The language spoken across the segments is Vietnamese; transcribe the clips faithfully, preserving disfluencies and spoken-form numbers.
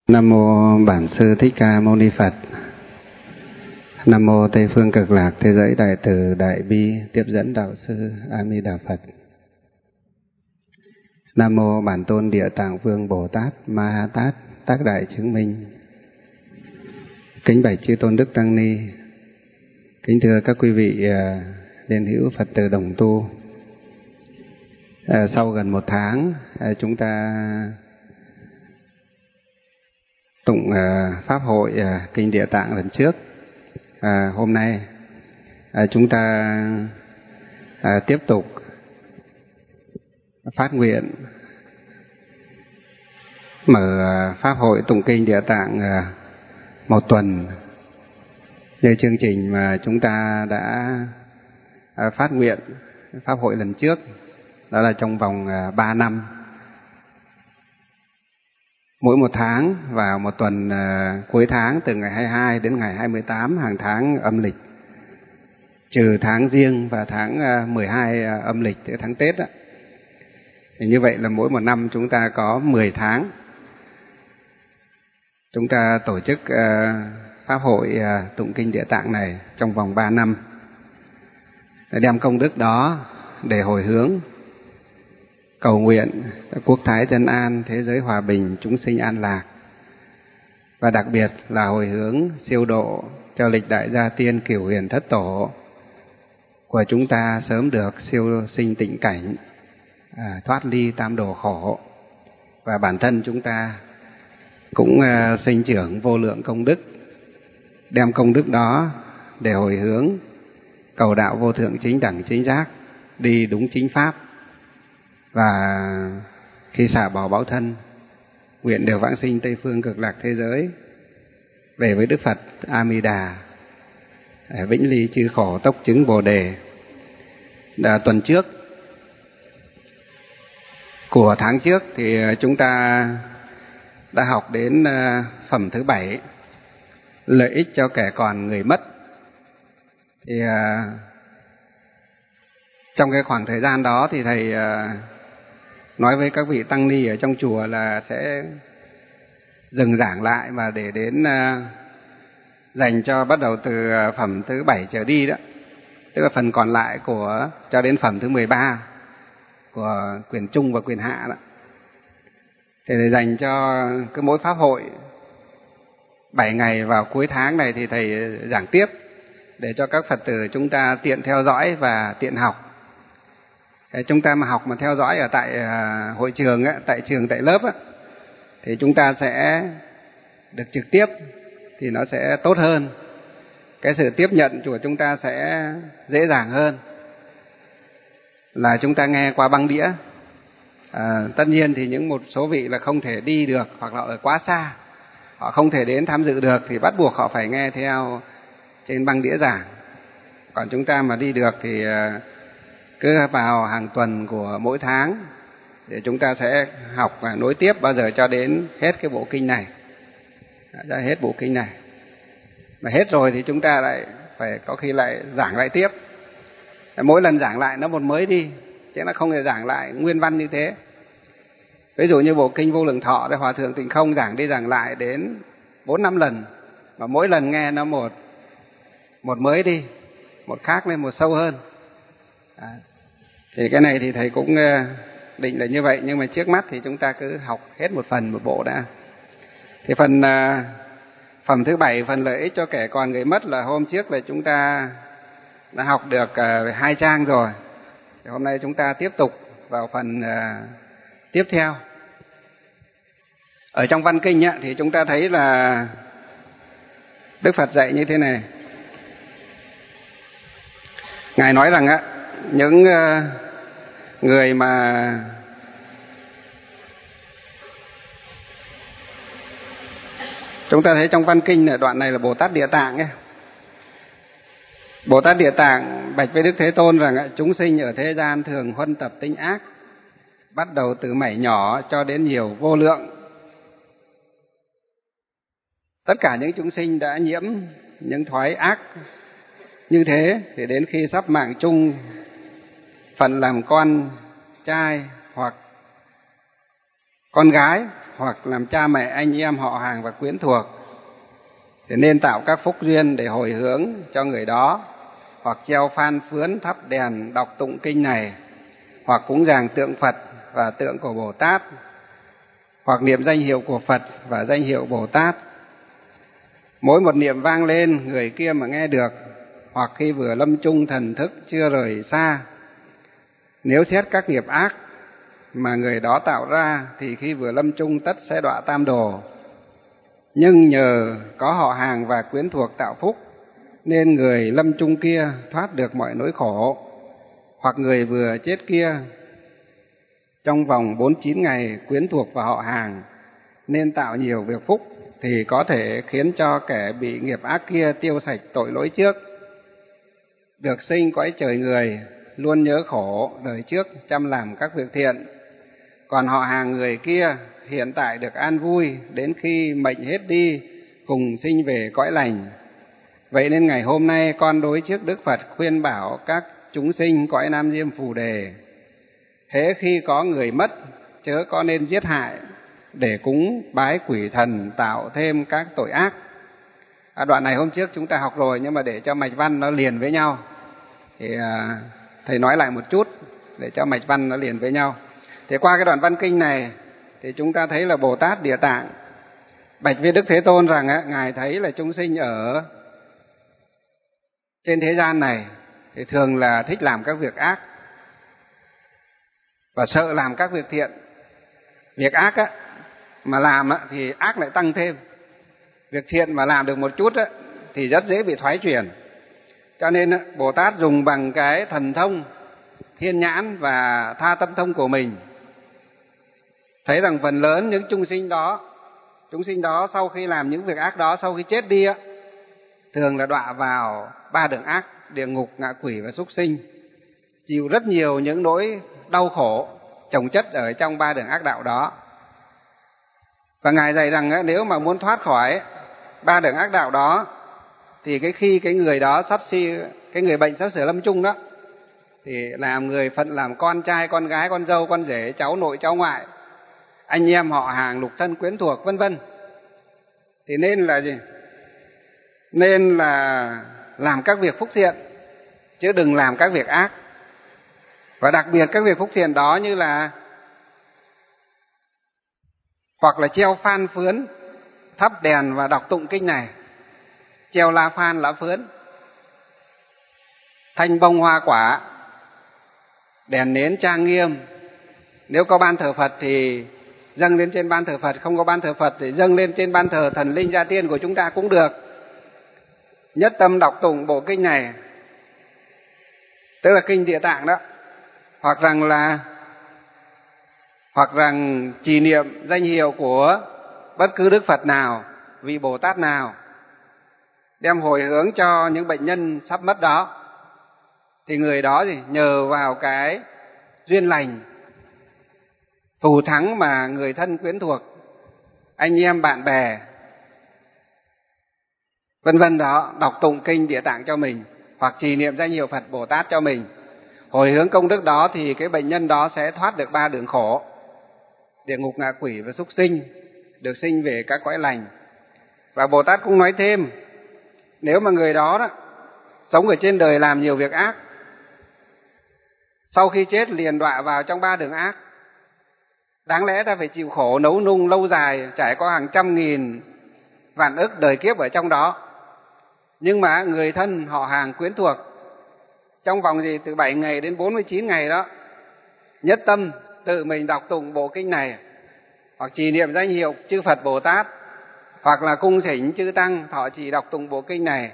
Nam mô Bản Sư Thích Ca Mâu Ni Phật. Nam mô Tây Phương Cực Lạc Thế Giới Đại Từ Đại Bi Tiếp Dẫn Đạo Sư A Di Đà Phật. Nam mô Bản Tôn Địa Tạng Vương Bồ Tát Ma Ha Tát Tác Đại Chứng Minh. Kính bạch chư tôn đức tăng ni, kính thưa các quý vị liên hữu Phật tử đồng tu. À, sau gần một tháng à, chúng ta tụng à, pháp hội à, kinh Địa Tạng lần trước. À, hôm nay à, chúng ta à, tiếp tục phát nguyện mở à, pháp hội tụng kinh Địa Tạng à, một tuần như chương trình mà chúng ta đã à, phát nguyện pháp hội lần trước, đó là trong vòng à, ba năm. Mỗi một tháng vào một tuần uh, cuối tháng từ ngày hai mươi hai đến ngày hai mươi tám hàng tháng âm lịch, trừ tháng riêng và tháng uh, mười hai uh, âm lịch, thì tháng Tết đó. Thì như vậy là mỗi một năm chúng ta có mười tháng. Chúng ta tổ chức uh, pháp hội uh, tụng kinh Địa Tạng này trong vòng ba năm, để đem công đức đó để hồi hướng cầu nguyện quốc thái dân an, thế giới hòa bình, chúng sinh an lạc, và đặc biệt là hồi hướng siêu độ cho lịch đại gia tiên cửu huyền thất tổ của chúng ta sớm được siêu sinh tịnh cảnh, à, thoát ly tam đồ khổ, và bản thân chúng ta cũng à, sinh trưởng vô lượng công đức, đem công đức đó để hồi hướng cầu đạo vô thượng chính đẳng chính giác, đi đúng chính pháp, và khi xả bỏ báo thân, nguyện đều vãng sinh Tây Phương Cực Lạc thế giới, về với Đức Phật A Di Đà, vĩnh ly chư khổ tốc chứng Bồ đề. Đã, tuần trước của tháng trước thì chúng ta đã học đến phẩm thứ bảy, lợi ích cho kẻ còn người mất. Thì trong cái khoảng thời gian đó thì thầy nói với các vị tăng ni ở trong chùa là sẽ dừng giảng lại, và để đến uh, dành cho bắt đầu từ phẩm thứ bảy trở đi đó, tức là phần còn lại của cho đến phẩm thứ mười ba của quyền trung và quyền hạ đó, thì để dành cho cứ mỗi pháp hội bảy ngày vào cuối tháng này thì thầy giảng tiếp, để cho các Phật tử chúng ta tiện theo dõi và tiện học. Chúng ta mà học mà theo dõi ở tại hội trường, tại trường, tại lớp, thì chúng ta sẽ được trực tiếp, thì nó sẽ tốt hơn. Cái sự tiếp nhận của chúng ta sẽ dễ dàng hơn là chúng ta nghe qua băng đĩa. À, tất nhiên thì những một số vị là không thể đi được, hoặc là ở quá xa, họ không thể đến tham dự được, thì bắt buộc họ phải nghe theo trên băng đĩa giảng. Còn chúng ta mà đi được thì cứ vào hàng tuần của mỗi tháng để chúng ta sẽ học và nối tiếp bao giờ cho đến hết cái bộ kinh này, ra hết bộ kinh này. Mà hết rồi thì chúng ta lại phải có khi lại giảng lại tiếp. Mỗi lần giảng lại nó một mới đi, chứ nó không thể giảng lại nguyên văn như thế. Ví dụ như bộ kinh Vô Lượng Thọ thì Hòa Thượng Tịnh Không giảng đi giảng lại đến bốn năm lần, mà mỗi lần nghe nó một một mới đi, một khác lên, một sâu hơn. À, thì cái này thì thầy cũng định là như vậy, nhưng mà trước mắt thì chúng ta cứ học hết một phần một bộ đã. Thì phần phẩm thứ bảy, phần lợi ích cho kẻ còn người mất, là hôm trước là chúng ta đã học được hai trang rồi. Thì hôm nay chúng ta tiếp tục vào phần tiếp theo. Ở trong văn kinh thì chúng ta thấy là Đức Phật dạy như thế này. Ngài nói rằng á, những người mà chúng ta thấy trong văn kinh, ở đoạn này là Bồ Tát Địa Tạng ấy. Bồ Tát Địa Tạng bạch với Đức Thế Tôn rằng chúng sinh ở thế gian thường huân tập tinh ác, bắt đầu từ mảy nhỏ cho đến nhiều vô lượng. Tất cả những chúng sinh đã nhiễm những thói ác như thế, thì đến khi sắp mạng chung, phần làm con trai hoặc con gái hoặc làm cha mẹ, anh em, họ hàng và quyến thuộc, thì nên tạo các phúc duyên để hồi hướng cho người đó, hoặc treo phan phướn, thắp đèn, đọc tụng kinh này, hoặc cúng dường tượng Phật và tượng của Bồ Tát, hoặc niệm danh hiệu của Phật và danh hiệu Bồ Tát. Mỗi một niệm vang lên, người kia mà nghe được, hoặc khi vừa lâm chung thần thức chưa rời xa. Nếu xét các nghiệp ác mà người đó tạo ra thì khi vừa lâm chung tất sẽ đọa tam đồ. Nhưng nhờ có họ hàng và quyến thuộc tạo phúc nên người lâm chung kia thoát được mọi nỗi khổ. Hoặc người vừa chết kia trong vòng bốn mươi chín ngày quyến thuộc và họ hàng nên tạo nhiều việc phúc thì có thể khiến cho kẻ bị nghiệp ác kia tiêu sạch tội lỗi trước, được sinh cõi trời người, luôn nhớ khổ đời trước, chăm làm các việc thiện. Còn họ hàng người kia hiện tại được an vui đến khi mệnh hết đi, cùng sinh về cõi lành. Vậy nên ngày hôm nay con đối trước Đức Phật khuyên bảo các chúng sinh cõi Nam Diêm Phù Đề: hễ khi có người mất, chớ có nên giết hại để cúng bái quỷ thần, tạo thêm các tội ác. À, đoạn này hôm trước chúng ta học rồi, nhưng mà để cho mạch văn nó liền với nhau thì à, thầy nói lại một chút để cho mạch văn nó liền với nhau. Thì qua cái đoạn văn kinh này thì chúng ta thấy là Bồ Tát Địa Tạng bạch với Đức Thế Tôn rằng á, ngài thấy là chúng sinh ở trên thế gian này thì thường là thích làm các việc ác và sợ làm các việc thiện. Việc ác á, mà làm á, thì ác lại tăng thêm. Việc thiện mà làm được một chút á, thì rất dễ bị thoái chuyển. Cho nên á, Bồ Tát dùng bằng cái thần thông, thiên nhãn và tha tâm thông của mình, thấy rằng phần lớn những chúng sinh đó, chúng sinh đó sau khi làm những việc ác đó, sau khi chết đi á, thường là đọa vào ba đường ác, địa ngục, ngạ quỷ và súc sinh, chịu rất nhiều những nỗi đau khổ chồng chất ở trong ba đường ác đạo đó. Và ngài dạy rằng á, nếu mà muốn thoát khỏi ba đường ác đạo đó thì cái khi cái người đó sắp si, cái người bệnh sắp sửa lâm chung đó, thì làm người phận, làm con trai, con gái, con dâu, con rể, cháu nội, cháu ngoại, anh em họ hàng, lục thân quyến thuộc, vân vân, thì nên là gì? Nên là làm các việc phúc thiện, chứ đừng làm các việc ác. Và đặc biệt các việc phúc thiện đó như là hoặc là treo phan phướn, thắp đèn và đọc tụng kinh này, treo lá phan, lá phướn, thanh bông hoa quả, đèn nến trang nghiêm. Nếu có ban thờ Phật thì dâng lên trên ban thờ Phật, không có ban thờ Phật thì dâng lên trên ban thờ thần linh gia tiên của chúng ta cũng được. Nhất tâm đọc tụng bộ kinh này, tức là kinh Địa Tạng đó, hoặc rằng là hoặc rằng trì niệm danh hiệu của bất cứ Đức Phật nào, vị Bồ Tát nào, đem hồi hướng cho những bệnh nhân sắp mất đó, thì người đó thì nhờ vào cái duyên lành, thù thắng mà người thân quyến thuộc, anh em bạn bè, vân vân đó, đọc tụng kinh Địa Tạng cho mình, hoặc trì niệm danh hiệu Phật Bồ Tát cho mình, hồi hướng công đức đó, thì cái bệnh nhân đó sẽ thoát được ba đường khổ: địa ngục, ngạ quỷ và súc sinh, được sinh về các cõi lành. Và Bồ Tát cũng nói thêm, nếu mà người đó, đó sống ở trên đời làm nhiều việc ác, sau khi chết liền đọa vào trong ba đường ác, đáng lẽ ta phải chịu khổ nấu nung lâu dài, trải qua hàng trăm nghìn vạn ức đời kiếp ở trong đó. Nhưng mà người thân họ hàng quyến thuộc trong vòng gì từ bảy ngày đến bốn mươi chín ngày đó, nhất tâm tự mình đọc tụng bộ kinh này, hoặc trì niệm danh hiệu chư Phật Bồ Tát, hoặc là cung thỉnh chư tăng thọ trì đọc tụng bộ kinh này,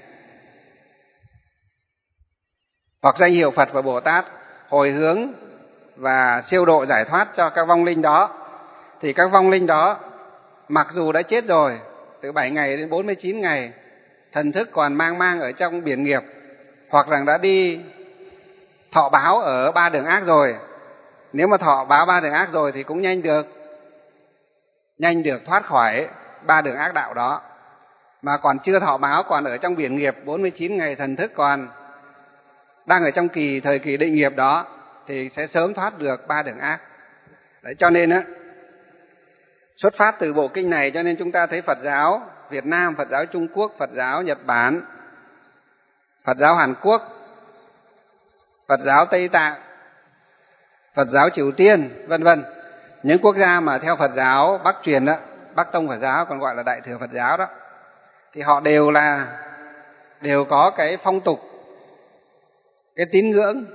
hoặc danh hiệu Phật và Bồ Tát, hồi hướng và siêu độ giải thoát cho các vong linh đó, thì các vong linh đó mặc dù đã chết rồi từ bảy ngày đến bốn mươi chín ngày, thần thức còn mang mang ở trong biển nghiệp, hoặc rằng đã đi thọ báo ở ba đường ác rồi. Nếu mà thọ báo ba đường ác rồi thì cũng nhanh được nhanh được thoát khỏi ba đường ác đạo đó. Mà còn chưa thọ báo, còn ở trong biển nghiệp bốn mươi chín ngày, thần thức còn đang ở trong kỳ thời kỳ định nghiệp đó, thì sẽ sớm thoát được ba đường ác. Đấy, cho nên á, Xuất phát từ bộ kinh này cho nên chúng ta thấy Phật giáo Việt Nam, Phật giáo Trung Quốc, Phật giáo Nhật Bản, Phật giáo Hàn Quốc, Phật giáo Tây Tạng, Phật giáo Triều Tiên, vân vân. Những quốc gia mà theo Phật giáo Bắc truyền đó, Bắc tông Phật giáo còn gọi là Đại thừa Phật giáo đó, thì họ đều là đều có cái phong tục, cái tín ngưỡng,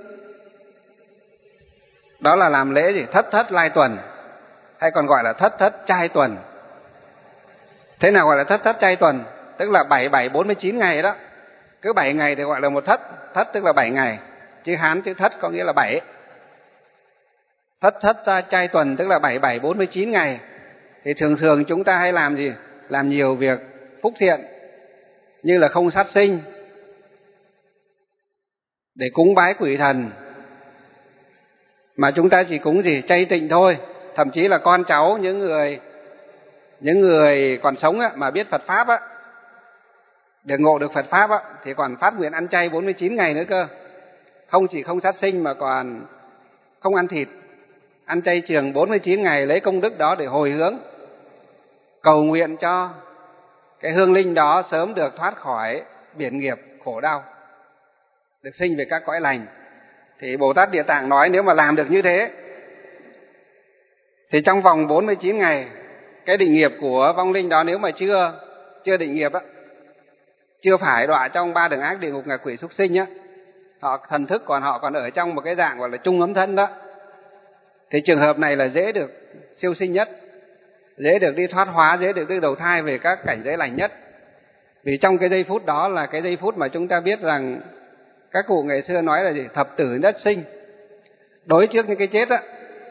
đó là làm lễ gì? Thất thất lai tuần, hay còn gọi là thất thất trai tuần. Thế nào gọi là thất thất trai tuần? Tức là bảy bảy bốn mươi chín ngày đó. Cứ bảy ngày thì gọi là một thất, thất tức là bảy ngày. Chữ Hán chữ thất có nghĩa là bảy. Thất thất trai tuần tức là bảy bảy bốn mươi chín ngày. Thì thường thường chúng ta hay làm gì? Làm nhiều việc phúc thiện, như là không sát sinh, để cúng bái quỷ thần. Mà chúng ta chỉ cúng gì? Chay tịnh thôi. Thậm chí là con cháu những người những người còn sống á, mà biết Phật pháp á, được ngộ được Phật pháp á, thì còn phát nguyện ăn chay bốn mươi chín ngày nữa cơ. Không chỉ không sát sinh mà còn không ăn thịt, ăn chay trường bốn mươi chín ngày, lấy công đức đó để hồi hướng, cầu nguyện cho cái hương linh đó sớm được thoát khỏi biển nghiệp khổ đau, được sinh về các cõi lành. Thì Bồ Tát Địa Tạng nói nếu mà làm được như thế thì trong vòng bốn mươi chín ngày, cái định nghiệp của vong linh đó nếu mà chưa chưa định nghiệp á, chưa phải đọa trong ba đường ác, địa ngục, ngạ quỷ, súc sinh á, họ thần thức còn họ còn ở trong một cái dạng gọi là trung ấm thân đó, thì trường hợp này là dễ được siêu sinh nhất, dễ được đi thoát hóa, dễ được đi đầu thai về các cảnh giới lành nhất. Vì trong cái giây phút đó là cái giây phút mà chúng ta biết rằng các cụ ngày xưa nói là gì? Thập tử nhất sinh. Đối trước những cái chết á,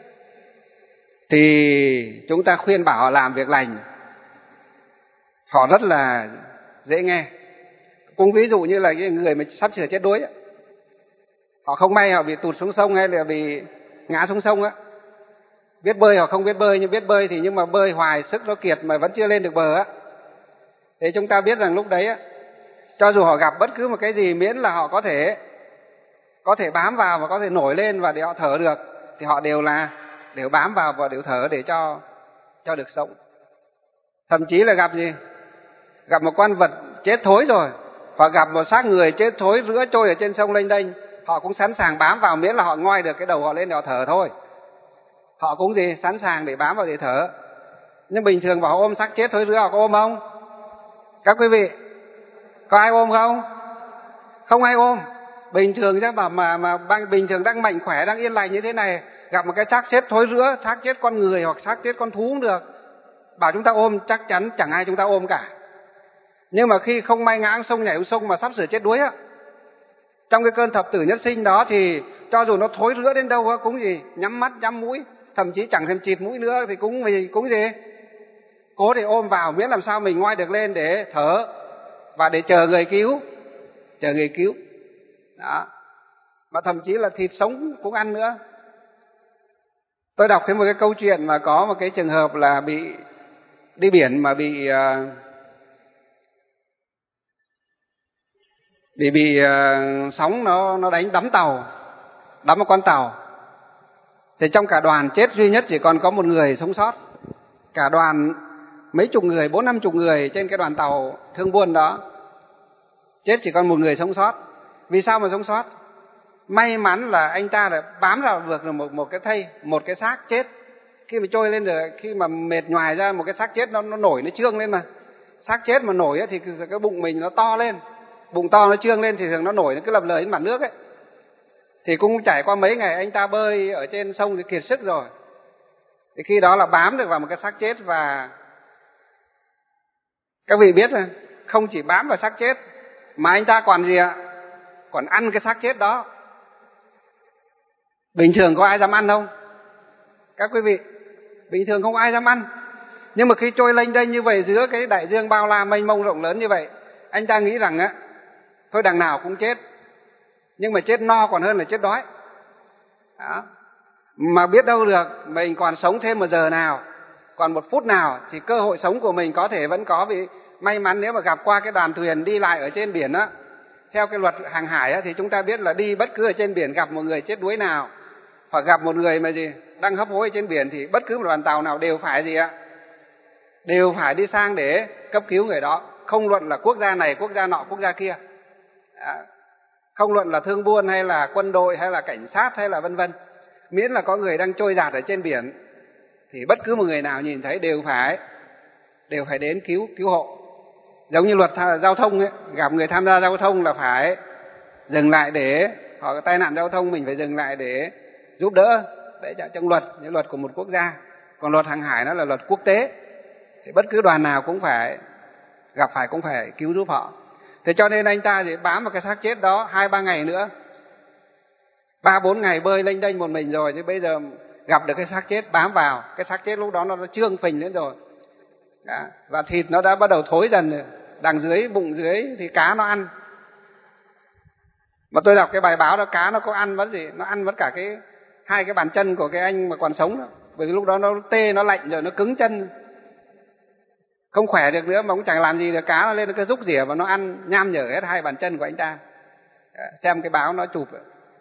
thì chúng ta khuyên bảo họ làm việc lành, họ rất là dễ nghe. Cũng ví dụ như là cái người mà sắp sửa chết đuối á, họ không may họ bị tụt xuống sông hay là bị ngã xuống sông á, biết bơi họ không biết bơi, nhưng biết bơi thì nhưng mà bơi hoài sức nó kiệt mà vẫn chưa lên được bờ á, thì chúng ta biết rằng lúc đấy á, cho dù họ gặp bất cứ một cái gì, miễn là họ có thể có thể bám vào và có thể nổi lên và để họ thở được, thì họ đều là đều bám vào và đều thở để cho cho được sống. Thậm chí là gặp gì? Gặp một con vật chết thối rồi, hoặc gặp một xác người chết thối rữa trôi ở trên sông lênh đênh, họ cũng sẵn sàng bám vào, miễn là họ ngoi được cái đầu họ lên để họ thở thôi. Họ cũng gì? Sẵn sàng để bám vào để thở. Nhưng bình thường bảo ôm xác chết thối rữa, họ có ôm không? Các quý vị, có ai ôm không? Không ai ôm. Bình thường chắc bảo mà mà bình thường đang mạnh khỏe, đang yên lành như thế này, gặp một cái xác chết thối rữa, xác chết con người hoặc xác chết con thú cũng được, bảo chúng ta ôm chắc chắn chẳng ai chúng ta ôm cả. Nhưng mà khi không may ngã sông, nhảy xuống sông mà sắp sửa chết đuối á, trong cái cơn thập tử nhất sinh đó, thì cho dù nó thối rữa đến đâu á, cũng gì? Nhắm mắt, nhắm mũi, thậm chí chẳng thèm chịt mũi nữa, thì cũng gì? Cũng gì? Cố để ôm vào, miễn làm sao mình ngoi được lên để thở và để chờ người cứu, chờ người cứu. Đó. Mà thậm chí là thịt sống cũng ăn nữa. Tôi đọc thấy một cái câu chuyện mà có một cái trường hợp là bị đi biển mà bị uh, bị bị uh, sóng nó nó đánh đắm tàu, đắm một con tàu. Thì trong cả đoàn chết duy nhất chỉ còn có một người sống sót. Cả đoàn mấy chục người, bốn năm chục người trên cái đoàn tàu thương buôn đó, chết chỉ còn một người sống sót. Vì sao mà sống sót? May mắn là anh ta đã bám vào được một một cái thây, một cái xác chết. Khi mà trôi lên rồi, khi mà mệt nhoài ra, một cái xác chết nó nó nổi, nó trương lên mà. Xác chết mà nổi ấy, thì cái bụng mình nó to lên, bụng to nó trương lên thì thường nó nổi, nó cứ lập lờ trên mặt nước ấy. Thì cũng trải qua mấy ngày anh ta bơi ở trên sông thì kiệt sức rồi. Thì khi đó là bám được vào một cái xác chết, và các vị biết là không chỉ bám vào xác chết mà anh ta còn gì ạ? Còn ăn cái xác chết đó. Bình thường có ai dám ăn không? Các quý vị, bình thường không ai dám ăn. Nhưng mà khi trôi lênh đênh như vậy giữa cái đại dương bao la mênh mông rộng lớn như vậy, anh ta nghĩ rằng á, thôi đằng nào cũng chết, nhưng mà chết no còn hơn là chết đói. Đó. Mà biết đâu được, mình còn sống thêm một giờ nào, còn một phút nào, thì cơ hội sống của mình có thể vẫn có. Vì may mắn nếu mà gặp qua cái đoàn thuyền đi lại ở trên biển á, theo cái luật hàng hải á, thì chúng ta biết là đi bất cứ ở trên biển gặp một người chết đuối nào, hoặc gặp một người mà gì đang hấp hối trên biển, thì bất cứ một đoàn tàu nào đều phải gì ạ? đều phải đi sang để cấp cứu người đó, không luận là quốc gia này, quốc gia nọ, quốc gia kia. À, không luận là thương buôn hay là quân đội hay là cảnh sát hay là vân vân, miễn là có người đang trôi dạt ở trên biển thì bất cứ một người nào nhìn thấy đều phải đều phải đến cứu cứu hộ. Giống như luật giao thông ấy, gặp người tham gia giao thông là phải dừng lại để họ có tai nạn giao thông, mình phải dừng lại để giúp đỡ. Đấy là trong luật, những luật của một quốc gia. Còn luật hàng hải nó là luật quốc tế, thì bất cứ đoàn nào cũng phải gặp phải cũng phải cứu giúp họ. Thế cho nên anh ta thì bám vào cái xác chết đó hai ba ngày nữa, ba bốn ngày bơi lênh đênh một mình rồi, chứ bây giờ gặp được cái xác chết bám vào, cái xác chết lúc đó nó trương phình lên rồi. Đó. Và thịt nó đã bắt đầu thối dần rồi. Đằng dưới, bụng dưới thì cá nó ăn. Mà tôi đọc cái bài báo đó, cá nó có ăn mất gì, nó ăn mất cả cái hai cái bàn chân của cái anh mà còn sống đó. Bởi vì lúc đó nó tê, nó lạnh rồi, nó cứng chân, không khỏe được nữa, mà cũng chẳng làm gì được. Cá nó lên nó cứ rúc rỉa và nó ăn nham nhở hết hai bàn chân của anh ta. Xem cái báo nó chụp.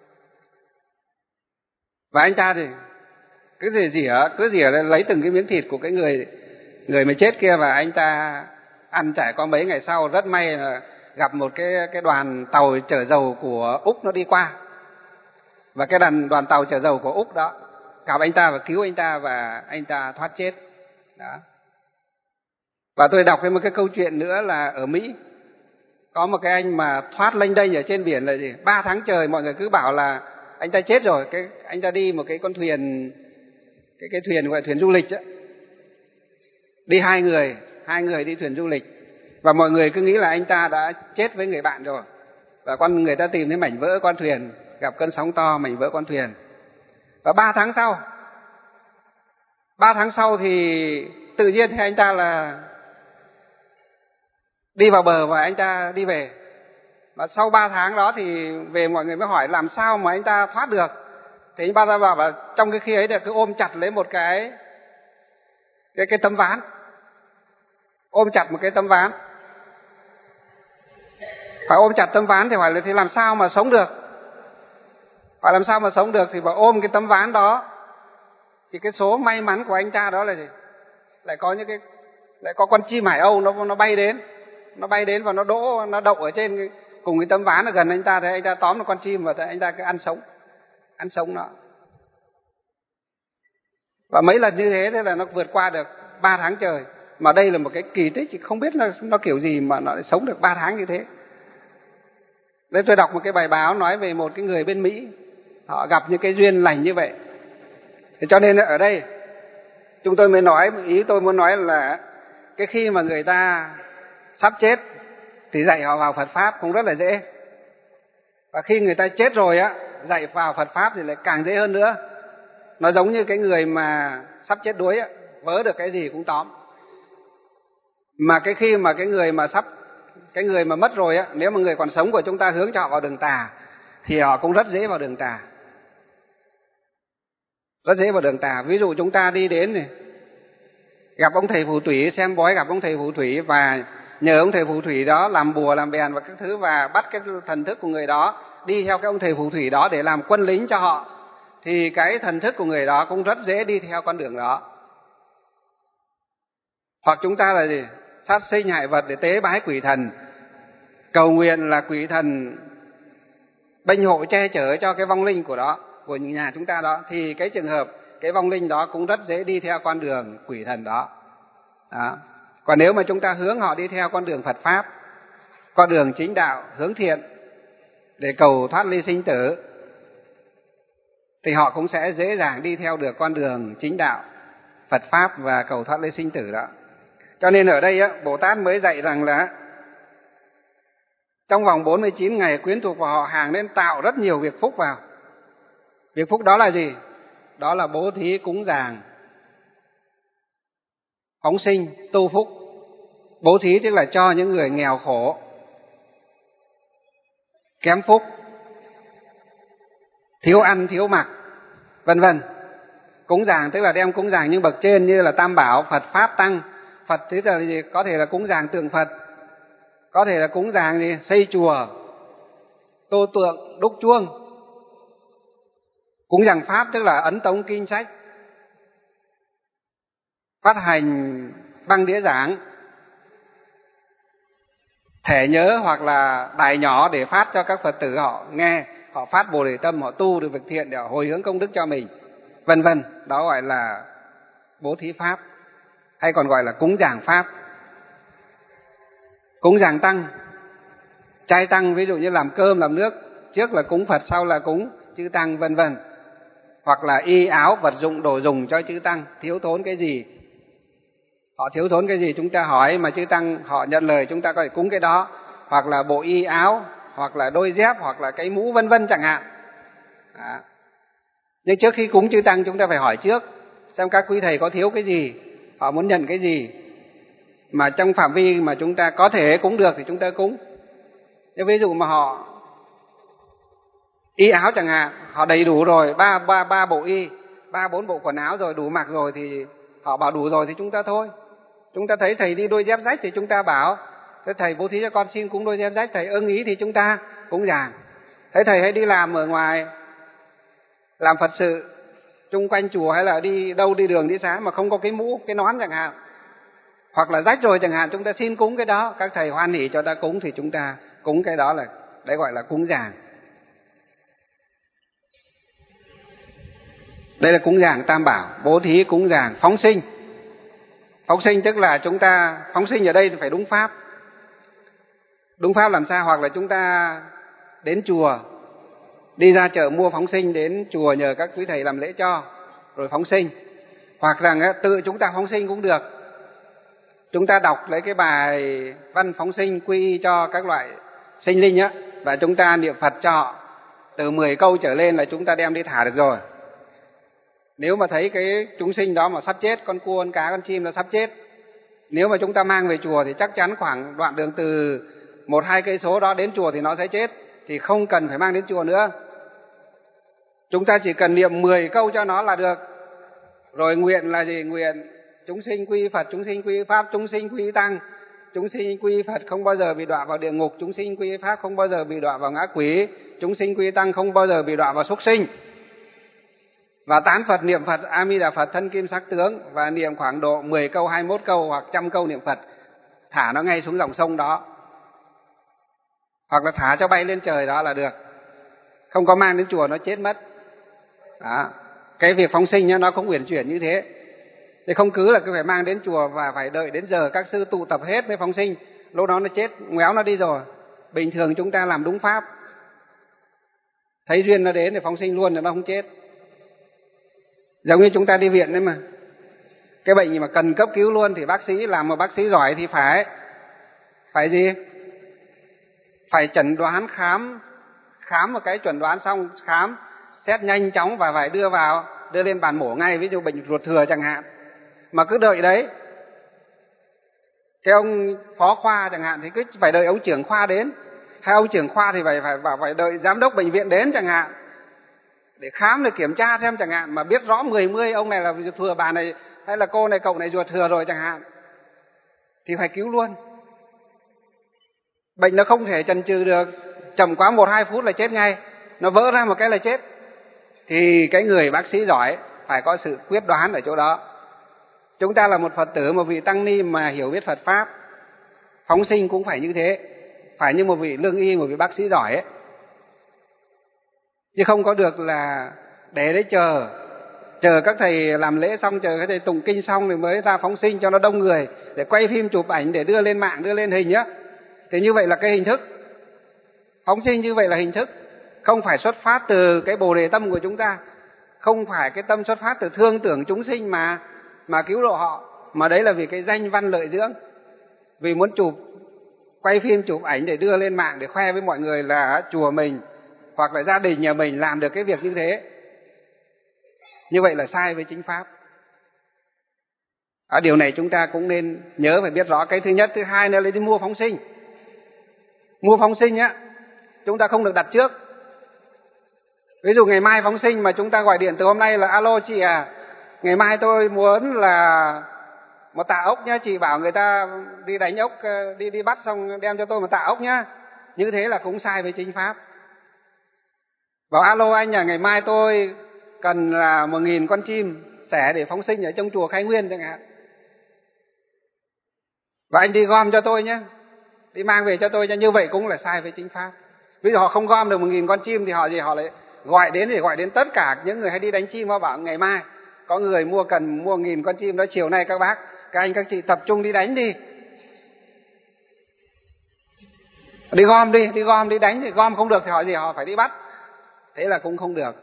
Và anh ta thì cứ rỉa rỉa, cứ rỉa lấy từng cái miếng thịt của cái người người mà chết kia, và anh ta ăn. Trải qua mấy ngày sau, rất may là gặp một cái cái đoàn tàu chở dầu của Úc nó đi qua, và cái đoàn đoàn tàu chở dầu của Úc đó gặp anh ta và cứu anh ta, và anh ta thoát chết. Đó. Và tôi đọc thêm một cái câu chuyện nữa là ở Mỹ có một cái anh mà thoát lênh đênh ở trên biển là gì, ba tháng trời mọi người cứ bảo là anh ta chết rồi. Cái anh ta đi một cái con thuyền, cái cái thuyền gọi là thuyền du lịch á, đi hai người hai người đi thuyền du lịch, và mọi người cứ nghĩ là anh ta đã chết với người bạn rồi. Và con người ta tìm thấy mảnh vỡ con thuyền, gặp cơn sóng to, mảnh vỡ con thuyền. Và ba tháng sau ba tháng sau thì tự nhiên thì anh ta là đi vào bờ và anh ta đi về. Và sau ba tháng đó thì về, mọi người mới hỏi làm sao mà anh ta thoát được. Thì anh ta bảo là trong cái khi ấy thì cứ ôm chặt lấy một cái cái cái tấm ván, ôm chặt một cái tấm ván, phải ôm chặt tấm ván. Thì hỏi là thì làm sao mà sống được, hỏi làm sao mà sống được, thì bảo ôm cái tấm ván đó. Thì cái số may mắn của anh ta đó là gì, lại có những cái lại có con chim hải âu nó nó bay đến, nó bay đến và nó đỗ, nó đậu ở trên cái, cùng cái tấm ván ở gần anh ta. Thì anh ta tóm được con chim và anh ta cứ ăn sống ăn sống nó. Và mấy lần như thế, thế là nó vượt qua được ba tháng trời. Mà đây là một cái kỳ tích, không biết nó nó kiểu gì mà nó lại sống được ba tháng như thế. Đấy, tôi đọc một cái bài báo nói về một cái người bên Mỹ, họ gặp những cái duyên lành như vậy. Thế cho nên ở đây chúng tôi mới nói, ý tôi muốn nói là cái khi mà người ta sắp chết thì dạy họ vào Phật Pháp cũng rất là dễ. Và khi người ta chết rồi á, dạy vào Phật Pháp thì lại càng dễ hơn nữa. Nó giống như cái người mà sắp chết đuối á, vớ được cái gì cũng tóm. Mà cái khi mà cái người mà sắp cái người mà mất rồi á, nếu mà người còn sống của chúng ta hướng cho họ vào đường tà thì họ cũng rất dễ vào đường tà. Rất dễ vào đường tà. Ví dụ chúng ta đi đến này, gặp ông thầy phù thủy, xem bói gặp ông thầy phù thủy và nhờ ông thầy phù thủy đó làm bùa làm bèn và các thứ, và bắt cái thần thức của người đó đi theo cái ông thầy phù thủy đó để làm quân lính cho họ, thì cái thần thức của người đó cũng rất dễ đi theo con đường đó. Hoặc chúng ta là gì? Sát sinh hại vật để tế bái quỷ thần, cầu nguyện là quỷ thần bênh hộ che chở cho cái vong linh của đó, của nhà chúng ta đó, thì cái trường hợp cái vong linh đó cũng rất dễ đi theo con đường quỷ thần đó. Đó. Còn nếu mà chúng ta hướng họ đi theo con đường Phật Pháp, con đường chính đạo, hướng thiện để cầu thoát ly sinh tử, thì họ cũng sẽ dễ dàng đi theo được con đường chính đạo, Phật Pháp và cầu thoát ly sinh tử đó. Cho nên ở đây á, Bồ Tát mới dạy rằng là trong vòng bốn mươi chín ngày quyến thuộc vào họ hàng nên tạo rất nhiều việc phúc vào. Việc phúc đó là gì? Đó là bố thí, cúng dường, phóng sinh, tu phúc. Bố thí tức là cho những người nghèo khổ, kém phúc, thiếu ăn, thiếu mặc, vân vân. Cúng dường tức là đem cúng dường những bậc trên như là Tam Bảo, Phật, Pháp, Tăng. Phật thì là gì? Có thể là cúng dường tượng Phật, có thể là cúng dường gì? Xây chùa, tô tượng, đúc chuông. Cúng dường Pháp tức là ấn tống kinh sách, phát hành băng đĩa giảng, thẻ nhớ hoặc là đài nhỏ để phát cho các Phật tử họ nghe, họ phát Bồ Đề tâm, họ tu được việc thiện để họ hồi hướng công đức cho mình, vân vân. Đó gọi là bố thí pháp, hay còn gọi là cúng dường pháp. Cúng dường tăng, trai tăng, ví dụ như làm cơm làm nước, trước là cúng Phật, sau là cúng chư tăng, vân vân. Hoặc là y áo vật dụng đồ dùng cho chư tăng, thiếu thốn cái gì, họ thiếu thốn cái gì chúng ta hỏi mà chư tăng họ nhận lời, chúng ta có thể cúng cái đó. Hoặc là bộ y áo, hoặc là đôi dép, hoặc là cái mũ, vân vân chẳng hạn. Đó. Nhưng trước khi cúng chư tăng chúng ta phải hỏi trước xem các quý thầy có thiếu cái gì, họ muốn nhận cái gì, mà trong phạm vi mà chúng ta có thể cúng được thì chúng ta cúng. Nếu ví dụ mà họ y áo chẳng hạn, họ đầy đủ rồi, ba ba ba bộ y, ba bốn bộ quần áo rồi, đủ mặc rồi, thì họ bảo đủ rồi thì chúng ta thôi. Chúng ta thấy thầy đi đôi dép rách thì chúng ta bảo thế thầy bố thí cho con xin cúng đôi dép rách, thầy ưng ý thì chúng ta cúng dường. Thấy thầy hay đi làm ở ngoài, làm Phật sự chung quanh chùa hay là đi đâu, đi đường đi xá mà không có cái mũ, cái nón chẳng hạn, hoặc là rách rồi chẳng hạn, chúng ta xin cúng cái đó, các thầy hoan hỉ cho ta cúng thì chúng ta cúng cái đó, là đấy gọi là cúng dường. Đây là cúng dường tam bảo, bố thí, cúng dường, phóng sinh. Phóng sinh tức là chúng ta phóng sinh ở đây thì phải đúng pháp. Đúng pháp làm sao? Hoặc là chúng ta đến chùa, đi ra chợ mua phóng sinh, đến chùa nhờ các quý thầy làm lễ cho, rồi phóng sinh. Hoặc rằng tự chúng ta phóng sinh cũng được. Chúng ta đọc lấy cái bài văn phóng sinh quy y cho các loại sinh linh á, và chúng ta niệm Phật cho họ, từ mười câu trở lên là chúng ta đem đi thả được rồi. Nếu mà thấy cái chúng sinh đó mà sắp chết, con cua, con cá, con chim nó sắp chết, nếu mà chúng ta mang về chùa thì chắc chắn khoảng đoạn đường từ một hai cây số đó đến chùa thì nó sẽ chết, thì không cần phải mang đến chùa nữa. Chúng ta chỉ cần niệm mười câu cho nó là được. Rồi nguyện là gì? Nguyện chúng sinh quy Phật, chúng sinh quy Pháp, chúng sinh quy Tăng. Chúng sinh quy Phật không bao giờ bị đọa vào địa ngục, chúng sinh quy Pháp không bao giờ bị đọa vào ngã quỷ, chúng sinh quy Tăng không bao giờ bị đọa vào súc sinh. Và tán Phật, niệm Phật A Di Đà Phật thân kim sắc tướng, và niệm khoảng độ mười câu, hai mươi mốt câu hoặc trăm câu niệm Phật, thả nó ngay xuống dòng sông đó, hoặc là thả cho bay lên trời đó là được. Không có mang đến chùa nó chết mất. Đó. Cái việc phóng sinh nhá, nó không uyển chuyển như thế. Thì không cứ là cứ phải mang đến chùa và phải đợi đến giờ các sư tụ tập hết mới phóng sinh, lúc đó nó chết, ngoéo nó đi rồi. Bình thường chúng ta làm đúng pháp, thấy duyên nó đến thì phóng sinh luôn, thì nó không chết. Giống như chúng ta đi viện đấy mà, cái bệnh gì mà cần cấp cứu luôn thì bác sĩ làm, một bác sĩ giỏi thì phải phải gì? Phải chẩn đoán, khám khám một cái chuẩn đoán xong, khám xét nhanh chóng và phải đưa vào, đưa lên bàn mổ ngay, ví dụ bệnh ruột thừa chẳng hạn. Mà cứ đợi đấy, cái ông phó khoa chẳng hạn thì cứ phải đợi ông trưởng khoa đến, hay ông trưởng khoa thì phải phải phải, phải đợi giám đốc bệnh viện đến chẳng hạn, để khám, để kiểm tra xem chẳng hạn, mà biết rõ mười mươi ông này là ruột thừa, bà này hay là cô này, cậu này ruột thừa rồi chẳng hạn, thì phải cứu luôn. Bệnh nó không thể chần chừ được, chậm quá một hai phút là chết ngay, nó vỡ ra một cái là chết. Thì cái người bác sĩ giỏi phải có sự quyết đoán ở chỗ đó. Chúng ta là một Phật tử, một vị tăng ni mà hiểu biết Phật Pháp, phóng sinh cũng phải như thế, phải như một vị lương y, một vị bác sĩ giỏi ấy. Chứ không có được là để đấy chờ, chờ các thầy làm lễ xong, chờ các thầy tụng kinh xong rồi mới ra phóng sinh cho nó đông người, để quay phim chụp ảnh, để đưa lên mạng, đưa lên hình á. Thì như vậy là cái hình thức. Phóng sinh như vậy là hình thức, không phải xuất phát từ cái Bồ Đề tâm của chúng ta, không phải cái tâm xuất phát từ thương tưởng chúng sinh mà mà cứu độ họ, mà đấy là vì cái danh văn lợi dưỡng, vì muốn chụp, quay phim chụp ảnh để đưa lên mạng, để khoe với mọi người là chùa mình hoặc là gia đình nhà mình làm được cái việc như thế. Như vậy là sai với chính pháp. Ở điều này chúng ta cũng nên nhớ, phải biết rõ cái thứ nhất. Thứ hai nữa là đi mua phóng sinh. Mua phóng sinh á, chúng ta không được đặt trước. Ví dụ ngày mai phóng sinh mà chúng ta gọi điện từ hôm nay là alo chị à, ngày mai tôi muốn là một tạ ốc nhá, chị bảo người ta đi đánh ốc, đi đi bắt xong đem cho tôi một tạ ốc nhá. Như thế là cũng sai với chính pháp. Bảo alo anh à, ngày mai tôi cần là một nghìn con chim sẻ để phóng sinh ở trong chùa Khai Nguyên chẳng hạn. và anh đi gom cho tôi nhé, đi mang về cho tôi nhé. Như vậy cũng là sai với chính pháp. Ví dụ họ không gom được một nghìn con chim thì họ gì họ lại gọi đến, thì gọi đến tất cả những người hay đi đánh chim, họ bảo ngày mai có người mua cần mua nghìn con chim đó, chiều nay các bác, các anh các chị tập trung đi đánh đi, đi gom đi, đi gom đi đánh. Thì gom không được thì họ gì họ phải đi bắt, thế là cũng không được.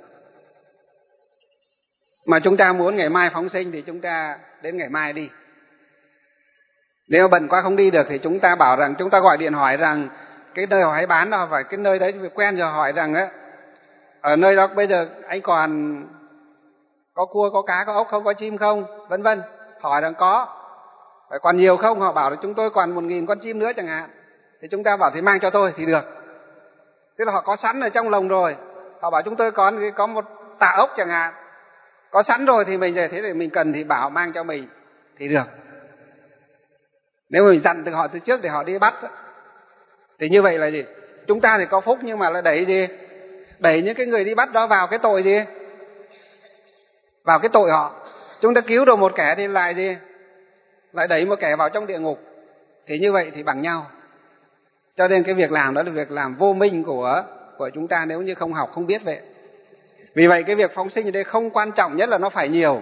Mà chúng ta muốn ngày mai phóng sinh thì chúng ta đến ngày mai đi. Nếu bận quá không đi được thì chúng ta bảo rằng, chúng ta gọi điện hỏi rằng cái nơi họ hay bán đó, phải cái nơi đấy quen rồi, hỏi rằng á, ở nơi đó bây giờ anh còn có cua, có cá, có ốc không, có chim không, vân vân. Hỏi rằng có, phải còn nhiều không? Họ bảo là chúng tôi còn một nghìn con chim nữa chẳng hạn. Thì chúng ta bảo thì mang cho tôi thì được. Tức là họ có sẵn ở trong lồng rồi. Họ bảo chúng tôi có có một tạ ốc chẳng hạn, có sẵn rồi, thì mình thế thì mình cần thì bảo mang cho mình thì được. Nếu mà mình dặn từ họ từ trước để họ đi bắt thì như vậy là gì? Chúng ta thì có phúc, nhưng mà là đẩy gì? Đẩy những cái người đi bắt đó vào cái tội gì? Vào cái tội họ. Chúng ta cứu được một kẻ thì lại gì? Lại đẩy một kẻ vào trong địa ngục. Thì như vậy thì bằng nhau. Cho nên cái việc làm đó là việc làm vô minh của của chúng ta nếu như không học, không biết vậy. Vì vậy cái việc phóng sinh ở đây không quan trọng nhất là nó phải nhiều,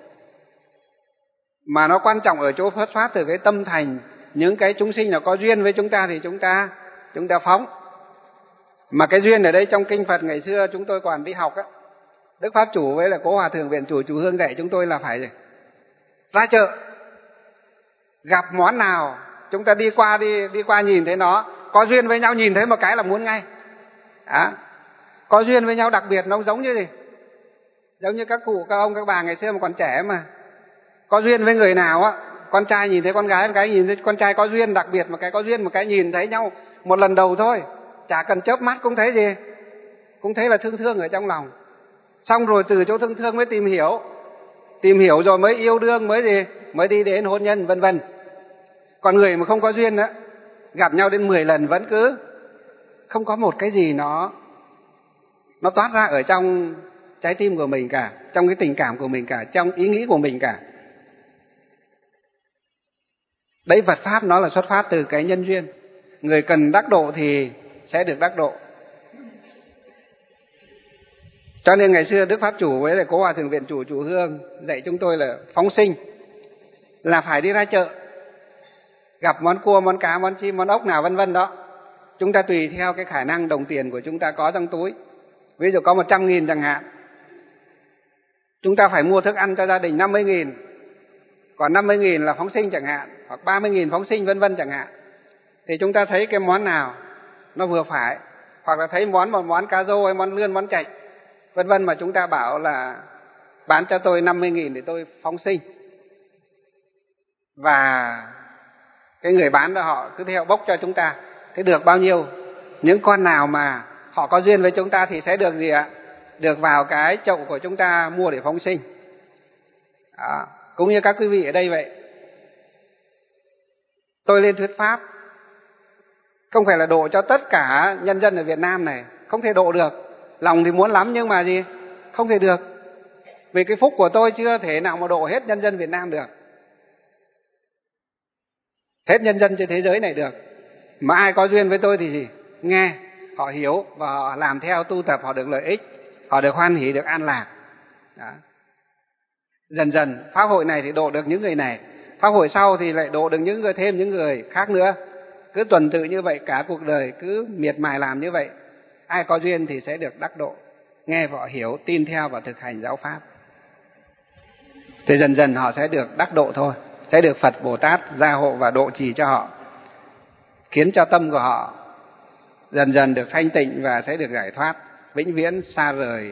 mà nó quan trọng ở chỗ xuất phát từ cái tâm thành. Những cái chúng sinh nào có duyên với chúng ta thì chúng ta chúng ta phóng. Mà cái duyên ở đây trong kinh Phật ngày xưa chúng tôi còn đi học á, Đức Pháp Chủ với là Cố Hòa Thượng Viện Chủ Chủ Hương dạy chúng tôi là phải gì? Ra chợ, gặp món nào chúng ta đi qua đi đi qua nhìn thấy nó có duyên với nhau, nhìn thấy một cái là muốn ngay. À, có duyên với nhau đặc biệt nó giống như gì? Giống như các cụ, các ông, các bà ngày xưa mà còn trẻ mà. Có duyên với người nào á, con trai nhìn thấy con gái, con gái nhìn thấy con trai có duyên đặc biệt, một cái có duyên, một cái nhìn thấy nhau một lần đầu thôi, chả cần chớp mắt cũng thấy gì, cũng thấy là thương thương ở trong lòng. Xong rồi từ chỗ thương thương mới tìm hiểu, tìm hiểu rồi mới yêu đương, mới gì, mới đi đến hôn nhân, vân vân. Còn người mà không có duyên á, gặp nhau đến mười lần vẫn cứ không có một cái gì nó nó toát ra ở trong trái tim của mình cả, trong cái tình cảm của mình cả, trong ý nghĩ của mình cả. Đấy, Phật Pháp nó là xuất phát từ cái nhân duyên. Người cần đắc độ thì sẽ được đắc độ. Cho nên ngày xưa Đức Pháp Chủ với lại Cố Hòa Thượng Viện Chủ Chủ Hương dạy chúng tôi là phóng sinh là phải đi ra chợ, gặp món cua, món cá, món chim, món ốc nào vân vân đó, chúng ta tùy theo cái khả năng đồng tiền của chúng ta có trong túi. Ví dụ có một trăm nghìn chẳng hạn, chúng ta phải mua thức ăn cho gia đình năm mươi nghìn, còn năm mươi nghìn là phóng sinh chẳng hạn, hoặc ba mươi nghìn phóng sinh vân vân chẳng hạn. Thì chúng ta thấy cái món nào nó vừa phải, hoặc là thấy món một món cá rô hay món lươn, món chạch vân vân mà chúng ta bảo là bán cho tôi năm mươi nghìn để tôi phóng sinh, và cái người bán đó họ cứ theo bốc cho chúng ta, thế được bao nhiêu, những con nào mà họ có duyên với chúng ta thì sẽ được gì ạ? Được vào cái chậu của chúng ta mua để phóng sinh. Đó. Cũng như các quý vị ở đây vậy. Tôi lên thuyết pháp không phải là độ cho tất cả nhân dân ở Việt Nam này, không thể độ được. Lòng thì muốn lắm nhưng mà gì? Không thể được. Vì cái phúc của tôi chưa thể nào mà độ hết nhân dân Việt Nam được, hết nhân dân trên thế giới này được. Mà ai có duyên với tôi thì gì? Nghe, họ hiểu và họ làm theo, tu tập, họ được lợi ích, họ được hoan hỷ, được an lạc. Đó. Dần dần pháp hội này thì độ được những người này, pháp hội sau thì lại độ được những người, thêm những người khác nữa. Cứ tuần tự như vậy cả cuộc đời, cứ miệt mài làm như vậy. Ai có duyên thì sẽ được đắc độ, nghe và hiểu, tin theo và thực hành giáo pháp. Thì dần dần họ sẽ được đắc độ thôi, sẽ được Phật Bồ Tát gia hộ và độ trì cho họ, khiến cho tâm của họ dần dần được thanh tịnh và sẽ được giải thoát, vĩnh viễn xa rời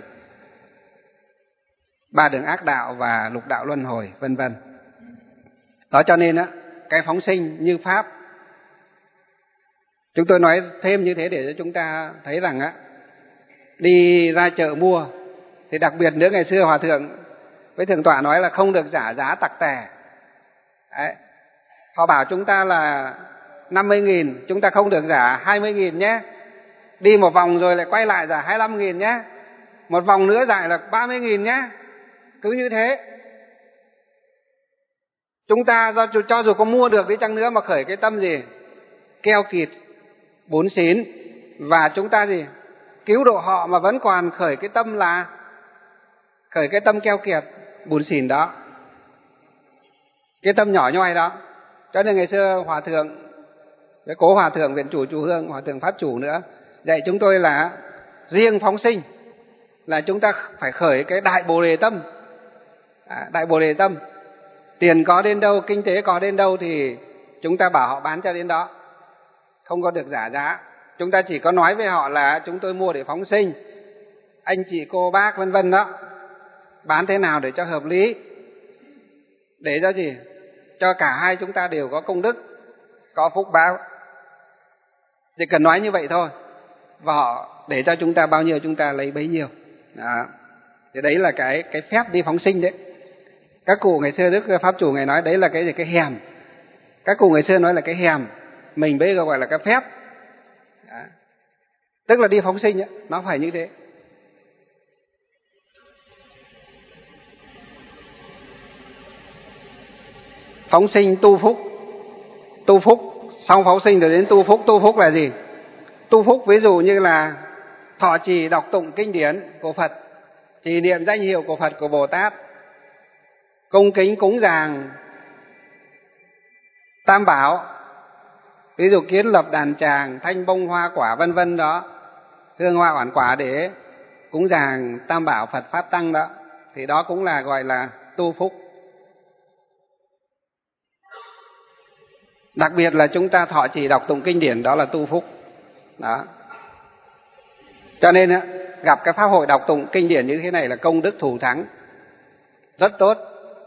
ba đường ác đạo và lục đạo luân hồi, vân vân. Đó, cho nên á, cái phóng sinh như pháp, chúng tôi nói thêm như thế để cho chúng ta thấy rằng á, đi ra chợ mua thì đặc biệt nữa, ngày xưa Hòa Thượng với Thượng Tọa nói là không được giả giá tặc tè. Đấy. Họ bảo chúng ta là năm mươi nghìn, chúng ta không được giả hai mươi nghìn nhé. Đi một vòng rồi lại quay lại giả hai mươi lăm nghìn nhé. Một vòng nữa giải là ba mươi nghìn nhé. Cứ như thế. Chúng ta do cho dù có mua được đi chăng nữa mà khởi cái tâm gì? Keo kiệt, bủn xỉn, và chúng ta gì? Cứu độ họ mà vẫn còn khởi cái tâm là khởi cái tâm keo kiệt, bủn xỉn đó. Cái tâm nhỏ nhoi đó. Cho nên ngày xưa Hòa Thượng, cái cố Hòa Thượng Viện Chủ Chùa Hương, Hòa Thượng Pháp Chủ nữa, dạy chúng tôi là riêng phóng sinh là chúng ta phải khởi cái đại bồ đề tâm. À, đại bồ đề tâm. Tiền có đến đâu, kinh tế có đến đâu thì chúng ta bảo họ bán cho đến đó. Không có được giả giá. Chúng ta chỉ có nói với họ là chúng tôi mua để phóng sinh. Anh chị, cô, bác, vân vân đó. Bán thế nào để cho hợp lý. Để cho gì? Cho cả hai chúng ta đều có công đức, có phúc báo. Chỉ cần nói như vậy thôi. Và họ để cho chúng ta bao nhiêu chúng ta lấy bấy nhiêu. Đó. Thì đấy là cái cái phép đi phóng sinh đấy. Các cụ ngày xưa Đức Pháp Chủ Ngài nói đấy là cái gì? Cái hèm. Các cụ ngày xưa nói là cái hèm. Mình bây giờ gọi là cái phép. Đó. Tức là đi phóng sinh ấy, nó phải như thế. Phóng sinh tu phúc. Tu phúc, xong phóng sinh rồi đến tu phúc. Tu phúc là gì? Tu phúc ví dụ như là thọ trì đọc tụng kinh điển của Phật, trì niệm danh hiệu của Phật, của Bồ Tát, cung kính cúng dường Tam Bảo, ví dụ kiến lập đàn tràng, thanh bông hoa quả vân vân đó, hương hoa oản quả để cúng dường Tam Bảo Phật Pháp Tăng đó, thì đó cũng là gọi là tu phúc. Đặc biệt là chúng ta thọ trì đọc tụng kinh điển, đó là tu phúc. Đó. Cho nên gặp cái pháp hội đọc tụng kinh điển như thế này là công đức thù thắng, rất tốt.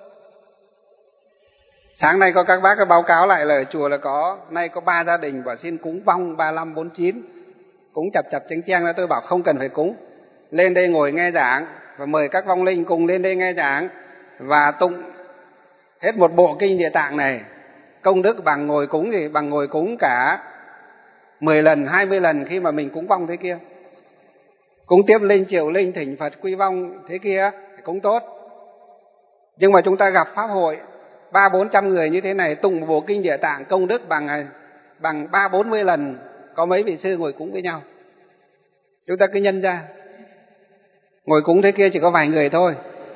Sáng nay có các bác có báo cáo lại là ở chùa là có nay có ba gia đình bảo xin cúng vong ba lăm bốn chín, cúng chập chập cheng cheng đó. Tôi bảo không cần phải cúng, lên đây ngồi nghe giảng và mời các vong linh cùng lên đây nghe giảng và tụng hết một bộ kinh Địa Tạng này. Công đức bằng ngồi cúng gì? Bằng ngồi cúng cả mười lần, hai mươi lần khi mà mình cúng vong thế kia. Cúng tiếp linh, triệu linh, thỉnh Phật, quy vong thế kia cũng tốt. Nhưng mà chúng ta gặp pháp hội ba bốn trăm người như thế này tụng một bộ kinh Địa Tạng, công đức bằng bằng ba bốn mươi lần có mấy vị sư ngồi cúng với nhau. Chúng ta cứ nhân ra. Ngồi cúng thế kia chỉ có vài người thôi.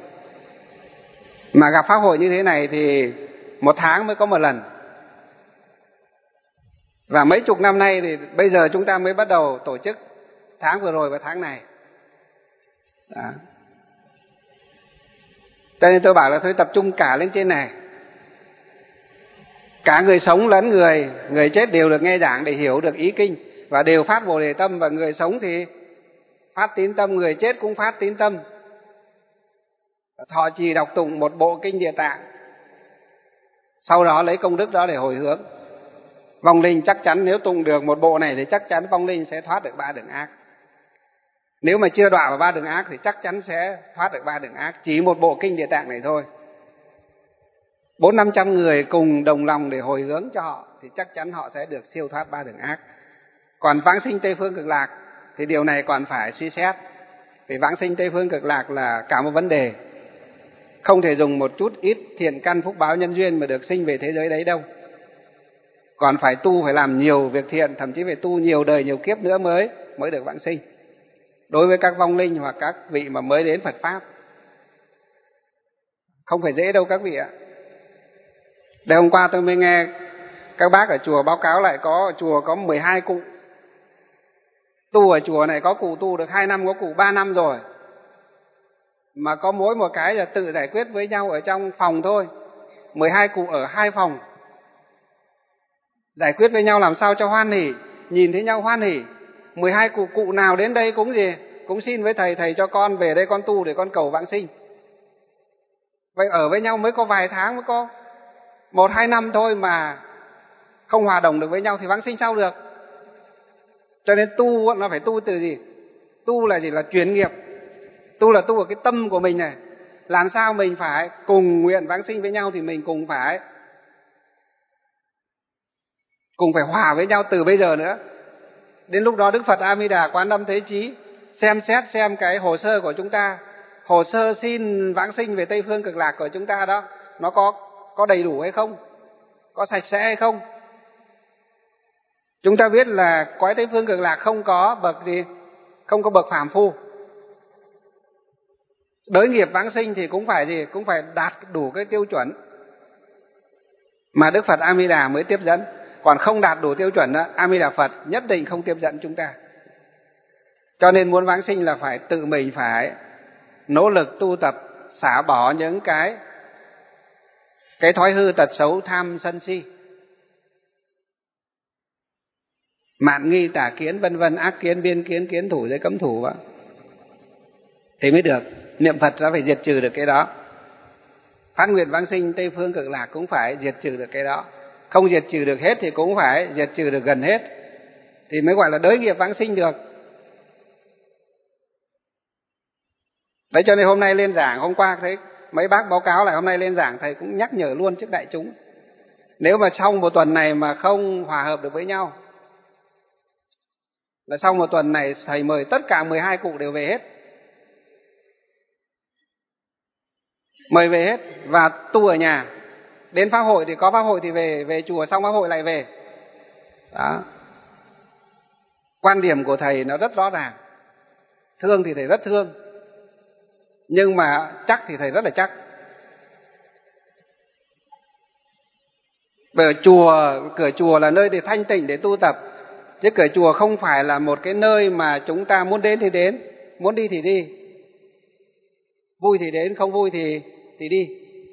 Mà gặp pháp hội như thế này thì một tháng mới có một lần. Và mấy chục năm nay thì bây giờ chúng ta mới bắt đầu tổ chức, tháng vừa rồi và tháng này. Đó. Cho nên tôi bảo là thôi tập trung cả lên trên này. Cả người sống lẫn người, người chết đều được nghe giảng để hiểu được ý kinh và đều phát Bồ Đề tâm, và người sống thì phát tín tâm, người chết cũng phát tín tâm. Thọ trì đọc tụng một bộ kinh Địa Tạng. Sau đó lấy công đức đó để hồi hướng. Vong linh chắc chắn nếu tụng được một bộ này thì chắc chắn vong linh sẽ thoát được ba đường ác. Nếu mà chưa đọa vào ba đường ác thì chắc chắn sẽ thoát được ba đường ác. Chỉ một bộ kinh Địa Tạng này thôi. Bốn năm trăm người cùng đồng lòng để hồi hướng cho họ thì chắc chắn họ sẽ được siêu thoát ba đường ác. Còn vãng sinh Tây Phương Cực Lạc thì điều này còn phải suy xét. Vì vãng sinh Tây Phương Cực Lạc là cả một vấn đề. Không thể dùng một chút ít thiện căn phúc báo nhân duyên mà được sinh về thế giới đấy đâu. Còn phải tu, phải làm nhiều việc thiện, thậm chí phải tu nhiều đời nhiều kiếp nữa mới mới được vãng sinh. Đối với các vong linh hoặc các vị mà mới đến Phật Pháp, không phải dễ đâu các vị ạ. Đây hôm qua tôi mới nghe các bác ở chùa báo cáo lại có chùa có mười hai cụ. Tu ở chùa này có cụ tu được hai năm, có cụ ba năm rồi. Mà có mỗi một cái là tự giải quyết với nhau ở trong phòng thôi. mười hai cụ ở hai phòng. Giải quyết với nhau làm sao cho hoan hỉ, nhìn thấy nhau hoan hỉ. mười hai cụ cụ nào đến đây cũng gì? Cũng xin với thầy, thầy cho con về đây con tu để con cầu vãng sinh. Vậy ở với nhau mới có vài tháng, mới có một hai năm thôi mà không hòa đồng được với nhau thì vãng sinh sao được? Cho nên tu nó phải tu từ gì? Tu là gì? Là chuyển nghiệp. Tu là tu ở cái tâm của mình này. Làm sao mình phải cùng nguyện vãng sinh với nhau thì mình cùng phải cùng phải hòa với nhau từ bây giờ nữa. Đến lúc đó Đức Phật A Di Đà Quán Âm Thế Chí xem xét xem cái hồ sơ của chúng ta, hồ sơ xin vãng sinh về Tây Phương Cực Lạc của chúng ta đó, nó có có đầy đủ hay không, có sạch sẽ hay không. Chúng ta biết là cõi Tây Phương Cực Lạc không có bậc gì, không có bậc phàm phu. Đới nghiệp vãng sinh thì cũng phải gì, cũng phải đạt đủ cái tiêu chuẩn mà Đức Phật A Di Đà mới tiếp dẫn. Còn không đạt đủ tiêu chuẩn đó, A Di Đà Phật nhất định không tiếp dẫn chúng ta. Cho nên muốn vãng sinh là phải tự mình phải nỗ lực tu tập, xả bỏ những cái cái thói hư tật xấu tham sân si, mạn nghi tà kiến vân vân, ác kiến biên kiến kiến thủ giới cấm thủ đó. Thì mới được. Niệm Phật nó phải diệt trừ được cái đó. Phát nguyện vãng sinh Tây Phương Cực Lạc cũng phải diệt trừ được cái đó. Không diệt trừ được hết thì cũng phải diệt trừ được gần hết, thì mới gọi là đới nghiệp vãng sinh được. Đấy, cho nên hôm nay lên giảng, hôm qua thấy mấy bác báo cáo lại hôm nay lên giảng, thầy cũng nhắc nhở luôn trước đại chúng. Nếu mà trong một tuần này mà không hòa hợp được với nhau, là sau một tuần này thầy mời tất cả mười hai cụ đều về hết. Mời về hết và tu ở nhà. Đến pháp hội thì có pháp hội thì về về chùa, xong pháp hội lại về. Đó. Quan điểm của thầy nó rất rõ ràng. Thương thì thầy rất thương, nhưng mà chắc thì thầy rất là chắc. Bởi chùa, cửa chùa là nơi để thanh tịnh để tu tập, chứ cửa chùa không phải là một cái nơi mà chúng ta muốn đến thì đến, muốn đi thì đi. Vui thì đến, không vui thì thì đi.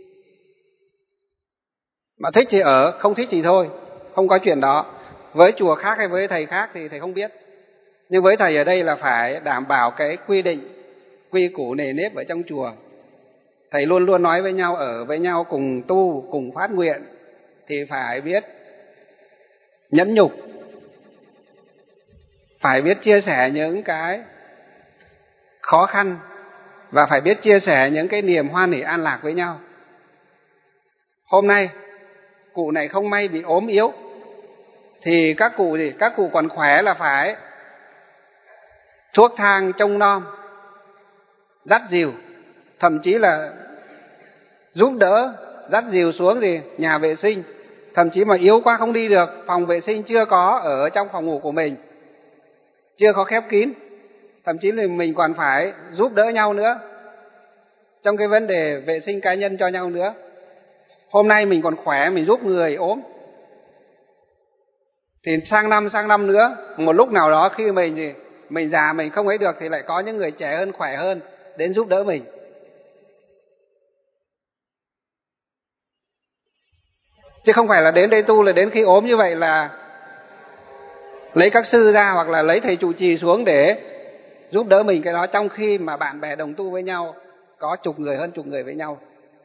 Mà thích thì ở, không thích thì thôi, không có chuyện đó. Với chùa khác hay với thầy khác thì thầy không biết. Nhưng với thầy ở đây là phải đảm bảo cái quy định, quy củ nề nếp ở trong chùa. Thầy luôn luôn nói với nhau, ở với nhau cùng tu, cùng phát nguyện thì phải biết nhẫn nhục, phải biết chia sẻ những cái khó khăn và phải biết chia sẻ những cái niềm hoan hỉ an lạc với nhau. Hôm nay cụ này không may bị ốm yếu thì các cụ gì, các cụ còn khỏe là phải thuốc thang trông nom, dắt dìu, thậm chí là giúp đỡ dắt dìu xuống gì nhà vệ sinh. Thậm chí mà yếu quá không đi được, phòng vệ sinh chưa có ở trong phòng ngủ của mình, chưa có khép kín, thậm chí là mình còn phải giúp đỡ nhau nữa trong cái vấn đề vệ sinh cá nhân cho nhau nữa. Hôm nay mình còn khỏe, mình giúp người ốm, thì sang năm sang năm nữa, một lúc nào đó khi mình gì mình già mình không ấy được thì lại có những người trẻ hơn, khỏe hơn đến giúp đỡ mình. Chứ không phải là đến đây tu là đến khi ốm như vậy là lấy các sư ra hoặc là lấy thầy trụ trì xuống để giúp đỡ mình cái đó, trong khi mà bạn bè đồng tu với nhau có chục người, hơn chục người với nhau.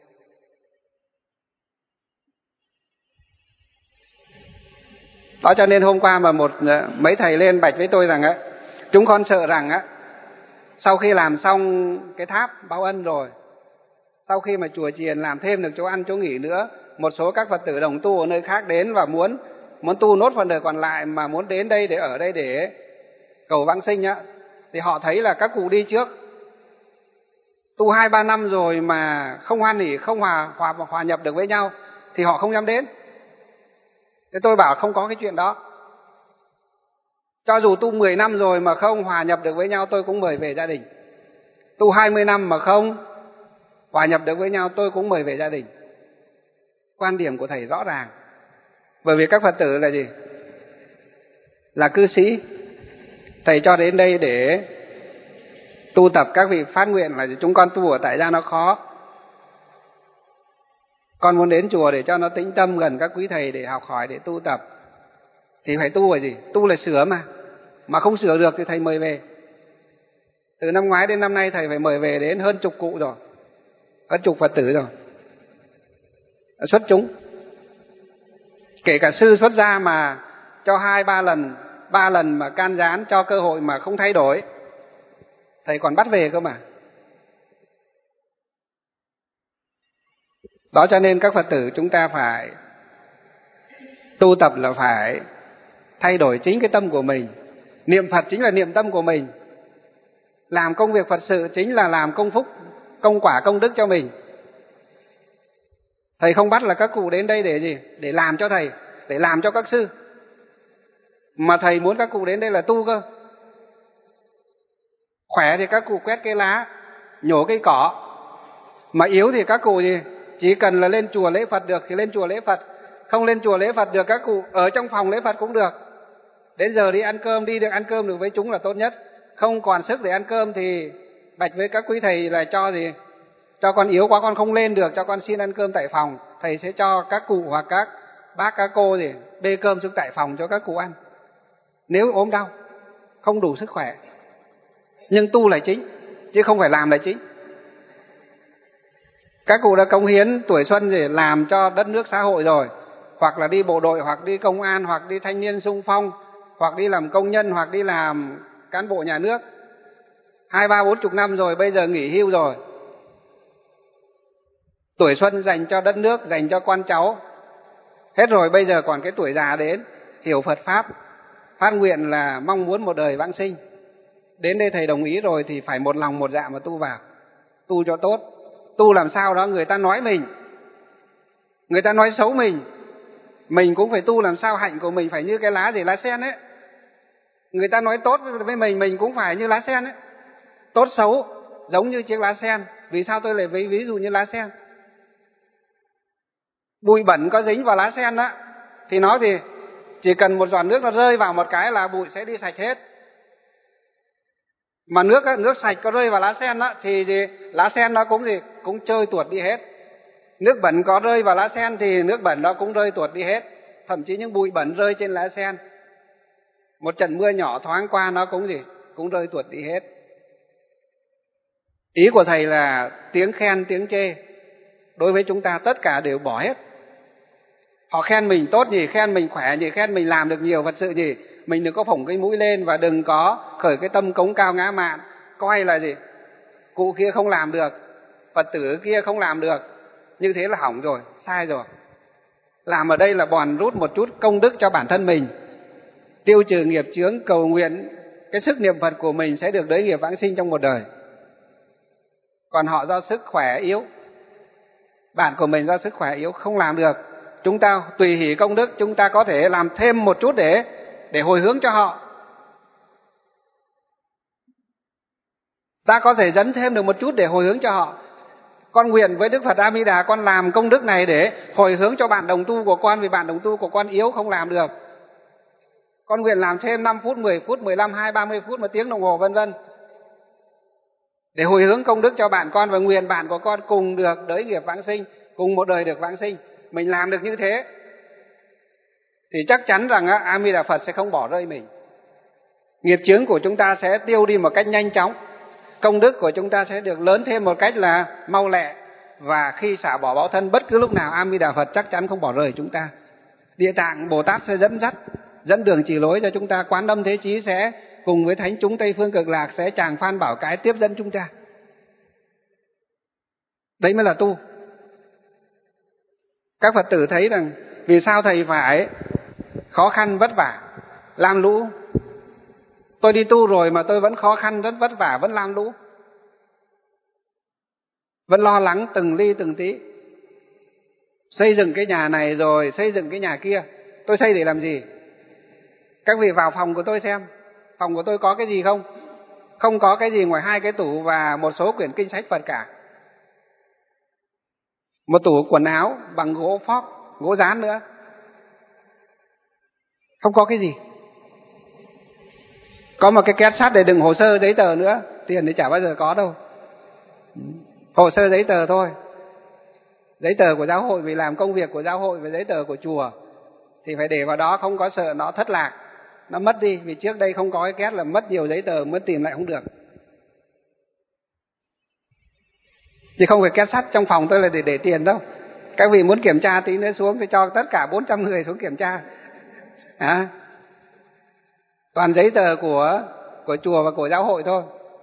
Đó, cho nên hôm qua mà một mấy thầy lên bạch với tôi rằng á, chúng con sợ rằng á, sau khi làm xong cái tháp báo ân rồi, sau khi mà chùa chiền làm thêm được chỗ ăn chỗ nghỉ nữa, một số các Phật tử đồng tu ở nơi khác đến và muốn muốn tu nốt phần đời còn lại, mà muốn đến đây để ở đây để cầu vãng sinh á, thì họ thấy là các cụ đi trước tu hai ba năm rồi mà không hoan hỉ, không hòa, hòa hòa nhập được với nhau thì họ không dám đến. Thế tôi bảo không có cái chuyện đó. Cho dù tu mười năm rồi mà không hòa nhập được với nhau, tôi cũng mời về gia đình. Tu hai mươi năm mà không hòa nhập được với nhau, tôi cũng mời về gia đình. Quan điểm của thầy rõ ràng. Bởi vì các Phật tử là gì? Là cư sĩ. Thầy cho đến đây để tu tập, các vị phát nguyện là chúng con tu ở tại gia nó khó. Con muốn đến chùa để cho nó tĩnh tâm gần các quý thầy để học hỏi, để tu tập. Thì phải tu là gì? Tu là sửa mà. Mà không sửa được thì thầy mời về. Từ năm ngoái đến năm nay thầy phải mời về đến hơn chục cụ rồi, hơn chục Phật tử rồi, xuất chúng. Kể cả sư xuất gia mà cho hai ba lần, ba lần mà can gián cho cơ hội mà không thay đổi, thầy còn bắt về cơ mà. Đó, cho nên các Phật tử chúng ta phải tu tập là phải thay đổi chính cái tâm của mình. Niệm Phật chính là niệm tâm của mình. Làm công việc Phật sự chính là làm công phúc, công quả, công đức cho mình. Thầy không bắt là các cụ đến đây để gì? Để làm cho thầy, để làm cho các sư. Mà thầy muốn các cụ đến đây là tu cơ. Khỏe thì các cụ quét cây lá, nhổ cây cỏ. Mà yếu thì các cụ gì? Chỉ cần là lên chùa lễ Phật được thì lên chùa lễ Phật. Không lên chùa lễ Phật được các cụ ở trong phòng lễ Phật cũng được. Đến giờ đi ăn cơm, đi được ăn cơm được với chúng là tốt nhất. Không còn sức để ăn cơm thì bạch với các quý thầy là cho gì? Cho con yếu quá con không lên được, cho con xin ăn cơm tại phòng. Thầy sẽ cho các cụ hoặc các bác các cô gì bê cơm xuống tại phòng cho các cụ ăn. Nếu ốm đau, không đủ sức khỏe. Nhưng tu là chính, chứ không phải làm là chính. Các cụ đã cống hiến tuổi xuân để làm cho đất nước xã hội rồi. Hoặc là đi bộ đội, hoặc đi công an, hoặc đi thanh niên xung phong, hoặc đi làm công nhân, hoặc đi làm cán bộ nhà nước. Hai, ba, bốn chục năm rồi, bây giờ nghỉ hưu rồi. Tuổi xuân dành cho đất nước, dành cho con cháu. Hết rồi, bây giờ còn cái tuổi già đến, hiểu Phật Pháp, phát nguyện là mong muốn một đời vãng sinh. Đến đây thầy đồng ý rồi thì phải một lòng một dạ mà tu vào. Tu cho tốt. Tu làm sao đó người ta nói mình, người ta nói xấu mình, mình cũng phải tu làm sao hạnh của mình phải như cái lá gì, lá sen ấy. Người ta nói tốt với mình, mình cũng phải như lá sen ấy. Tốt xấu giống như chiếc lá sen. Vì sao tôi lại ví ví dụ như lá sen? Bụi bẩn có dính vào lá sen đó thì nó thì chỉ cần một giọt nước nó rơi vào một cái là bụi sẽ đi sạch hết. Mà nước nước sạch có rơi vào lá sen đó thì gì? Lá sen nó cũng gì? Cũng trôi tuột đi hết. Nước bẩn có rơi vào lá sen thì nước bẩn nó cũng rơi tuột đi hết. Thậm chí những bụi bẩn rơi trên lá sen, một trận mưa nhỏ thoáng qua nó cũng gì? Cũng rơi tuột đi hết. Ý của thầy là tiếng khen, tiếng chê đối với chúng ta tất cả đều bỏ hết. Họ khen mình tốt nhỉ, khen mình khỏe nhỉ, khen mình làm được nhiều vật sự nhỉ. Mình đừng có phổng cái mũi lên và đừng có khởi cái tâm cống cao ngã mạn. Coi là gì? Cụ kia không làm được, Phật tử kia không làm được. Như thế là hỏng rồi, sai rồi. Làm ở đây là bòn rút một chút công đức cho bản thân mình, tiêu trừ nghiệp chướng, cầu nguyện cái sức niệm Phật của mình sẽ được đới nghiệp vãng sinh trong một đời. Còn họ do sức khỏe yếu, bạn của mình do sức khỏe yếu không làm được. Chúng ta tùy hỷ công đức, chúng ta có thể làm thêm một chút để để hồi hướng cho họ. Ta có thể dấn thêm được một chút để hồi hướng cho họ. Con nguyện với Đức Phật A Di Đà, con làm công đức này để hồi hướng cho bạn đồng tu của con, vì bạn đồng tu của con yếu không làm được. Con nguyện làm thêm năm phút, mười phút, mười lăm, hai, ba mươi phút, một tiếng đồng hồ vân vân. Để hồi hướng công đức cho bạn con và nguyện bạn của con cùng được đới nghiệp vãng sinh, cùng một đời được vãng sinh. Mình làm được như thế thì chắc chắn rằng A Di Đà Phật sẽ không bỏ rơi mình. Nghiệp chướng của chúng ta sẽ tiêu đi một cách nhanh chóng. Công đức của chúng ta sẽ được lớn thêm một cách là mau lẹ. Và khi xả bỏ báo thân bất cứ lúc nào, A Di Đà Phật chắc chắn không bỏ rơi chúng ta. Địa Tạng Bồ Tát sẽ dẫn dắt, dẫn đường chỉ lối cho chúng ta. Quán Âm Thế Chí sẽ cùng với thánh chúng Tây Phương Cực Lạc sẽ tràng Phan Bảo Cái tiếp dẫn chúng ta. Đấy mới là tu. Các Phật tử thấy rằng vì sao thầy phải khó khăn vất vả, lam lũ. Tôi đi tu rồi mà tôi vẫn khó khăn, rất vất vả, vẫn lam lũ, vẫn lo lắng từng ly từng tí. Xây dựng cái nhà này rồi xây dựng cái nhà kia. Tôi xây để làm gì? Các vị vào phòng của tôi xem, phòng của tôi có cái gì không? Không có cái gì ngoài hai cái tủ và một số quyển kinh sách Phật cả. Một tủ quần áo bằng gỗ phóc, gỗ dán nữa. Không có cái gì. Có một cái két sắt để đựng hồ sơ giấy tờ nữa. Tiền thì chả bao giờ có đâu. Hồ sơ giấy tờ thôi. Giấy tờ của giáo hội, vì làm công việc của giáo hội, với giấy tờ của chùa thì phải để vào đó, không có sợ nó thất lạc, nó mất đi. Vì trước đây không có cái két là mất nhiều giấy tờ, mất tìm lại không được. Chứ không phải két sắt trong phòng tôi là để để tiền đâu. Các vị muốn kiểm tra tí nữa xuống thì cho tất cả bốn trăm người xuống kiểm tra. À, toàn giấy tờ của của chùa và của giáo hội thôi.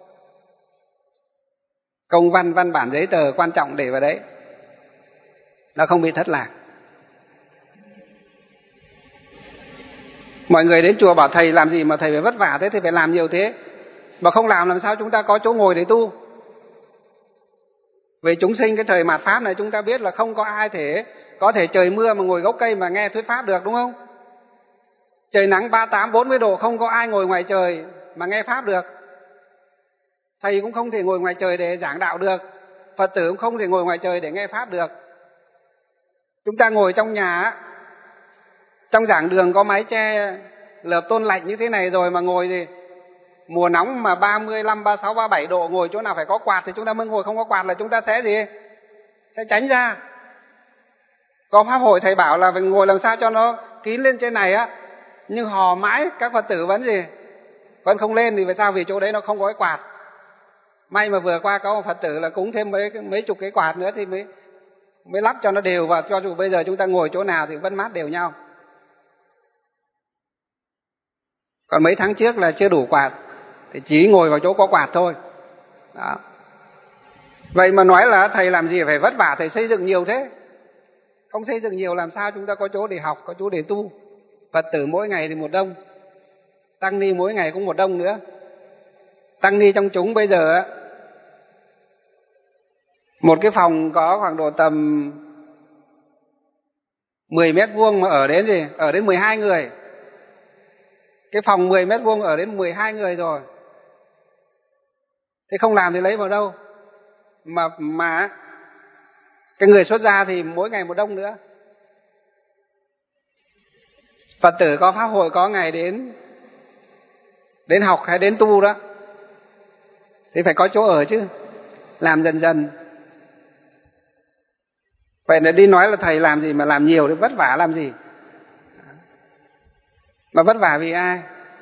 Công văn, văn bản giấy tờ quan trọng để vào đấy, nó không bị thất lạc. Mọi người đến chùa bảo thầy làm gì mà thầy phải vất vả thế, thầy phải làm nhiều thế. Mà không làm làm sao chúng ta có chỗ ngồi để tu. Vì chúng sinh cái thời mạt Pháp này chúng ta biết là không có ai thể có thể trời mưa mà ngồi gốc cây mà nghe thuyết Pháp được, đúng không? Trời nắng ba mươi tám, bốn mươi độ không có ai ngồi ngoài trời mà nghe Pháp được. Thầy cũng không thể ngồi ngoài trời để giảng đạo được. Phật tử cũng không thể ngồi ngoài trời để nghe Pháp được. Chúng ta ngồi trong nhà, trong giảng đường có mái che lợp tôn lạnh như thế này rồi mà ngồi thì mùa nóng mà ba mươi lăm, ba mươi sáu, ba mươi bảy độ, ngồi chỗ nào phải có quạt thì chúng ta mới ngồi, không có quạt là chúng ta sẽ gì? Sẽ tránh ra. Có Pháp hội thầy bảo là phải ngồi làm sao cho nó kín lên trên này á, nhưng hò mãi các Phật tử vẫn gì? Vẫn không lên, vì vì sao? Vì chỗ đấy nó không có cái quạt. May mà vừa qua có một Phật tử là cúng thêm mấy mấy chục cái quạt nữa thì mới mới lắp cho nó đều vào, cho dù bây giờ chúng ta ngồi chỗ nào thì vẫn mát đều nhau. Còn mấy tháng trước là chưa đủ quạt thì chỉ ngồi vào chỗ có quạt thôi. Đó. Vậy mà nói là thầy làm gì phải vất vả, thầy xây dựng nhiều thế. Không xây dựng nhiều làm sao chúng ta có chỗ để học, có chỗ để tu. Phật tử mỗi ngày thì một đông, tăng ni mỗi ngày cũng một đông nữa. Tăng ni trong chúng bây giờ một cái phòng có khoảng độ tầm mười mét vuông mà ở đến gì? Ở đến mười hai người. Cái phòng mười mét vuông ở đến mười hai người rồi. Thế không làm thì lấy vào đâu? Mà mà cái người xuất gia thì mỗi ngày một đông nữa. Phật tử có Pháp hội có ngày đến đến học hay đến tu đó thì phải có chỗ ở chứ. Làm dần dần. Vậy là đi nói là thầy làm gì mà làm nhiều thì vất vả làm gì? Mà vất vả vì ai?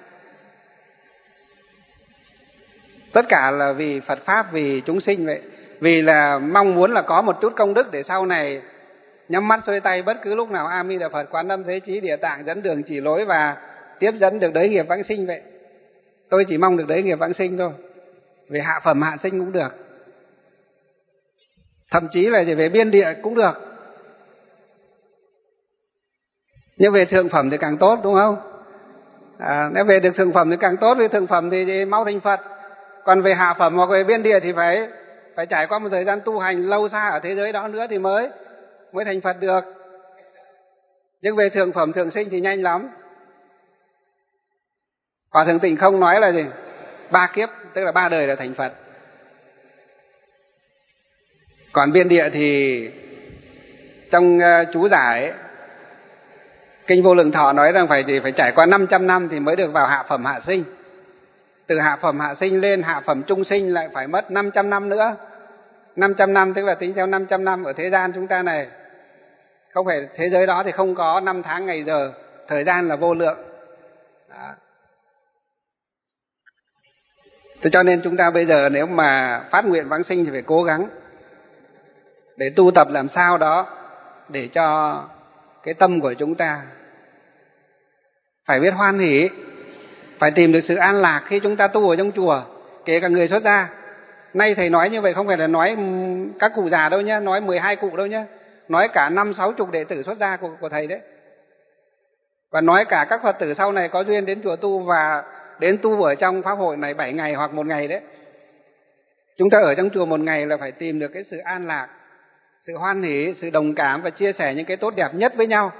Tất cả là vì Phật Pháp, vì chúng sinh vậy. Vì là mong muốn là có một chút công đức để sau này nhắm mắt xuôi tay bất cứ lúc nào A Di Đà Phật Quán Âm Thế Chí Địa Tạng dẫn đường chỉ lối và tiếp dẫn được đới nghiệp vãng sinh vậy. Tôi chỉ mong được đới nghiệp vãng sinh thôi. Về hạ phẩm hạ sinh cũng được. Thậm chí là về biên địa cũng được. Nhưng về thượng phẩm thì càng tốt, đúng không? À, nếu về được thượng phẩm thì càng tốt, vì thượng phẩm thì mau thành Phật. Còn về hạ phẩm hoặc về biên địa thì phải phải trải qua một thời gian tu hành lâu xa ở thế giới đó nữa thì mới mới thành Phật được. Nhưng về thượng phẩm thượng sinh thì nhanh lắm. Hòa Thượng Tịnh không nói là gì? Ba kiếp, tức là ba đời là thành Phật. Còn biên địa thì trong uh, chú giải Kinh Vô Lượng Thọ nói rằng phải gì? Phải trải qua năm trăm năm thì mới được vào hạ phẩm hạ sinh. Từ hạ phẩm hạ sinh lên hạ phẩm trung sinh lại phải mất năm trăm năm nữa. năm trăm năm tức là tính theo năm trăm năm ở thế gian chúng ta này. Không phải thế giới đó thì không có năm tháng ngày giờ, thời gian là vô lượng. Đó. Thế cho nên chúng ta bây giờ nếu mà phát nguyện vãng sinh thì phải cố gắng để tu tập làm sao đó để cho cái tâm của chúng ta phải biết hoan hỷ, phải tìm được sự an lạc khi chúng ta tu ở trong chùa, kể cả người xuất gia. Nay thầy nói như vậy không phải là nói các cụ già đâu nhé, nói mười hai cụ đâu nhé, nói cả năm sáu chục đệ tử xuất gia của, của thầy đấy. Và nói cả các Phật tử sau này có duyên đến chùa tu và đến tu ở trong Pháp hội này bảy ngày hoặc một ngày đấy. Chúng ta ở trong chùa một ngày là phải tìm được cái sự an lạc, sự hoan hỷ, sự đồng cảm và chia sẻ những cái tốt đẹp nhất với nhau.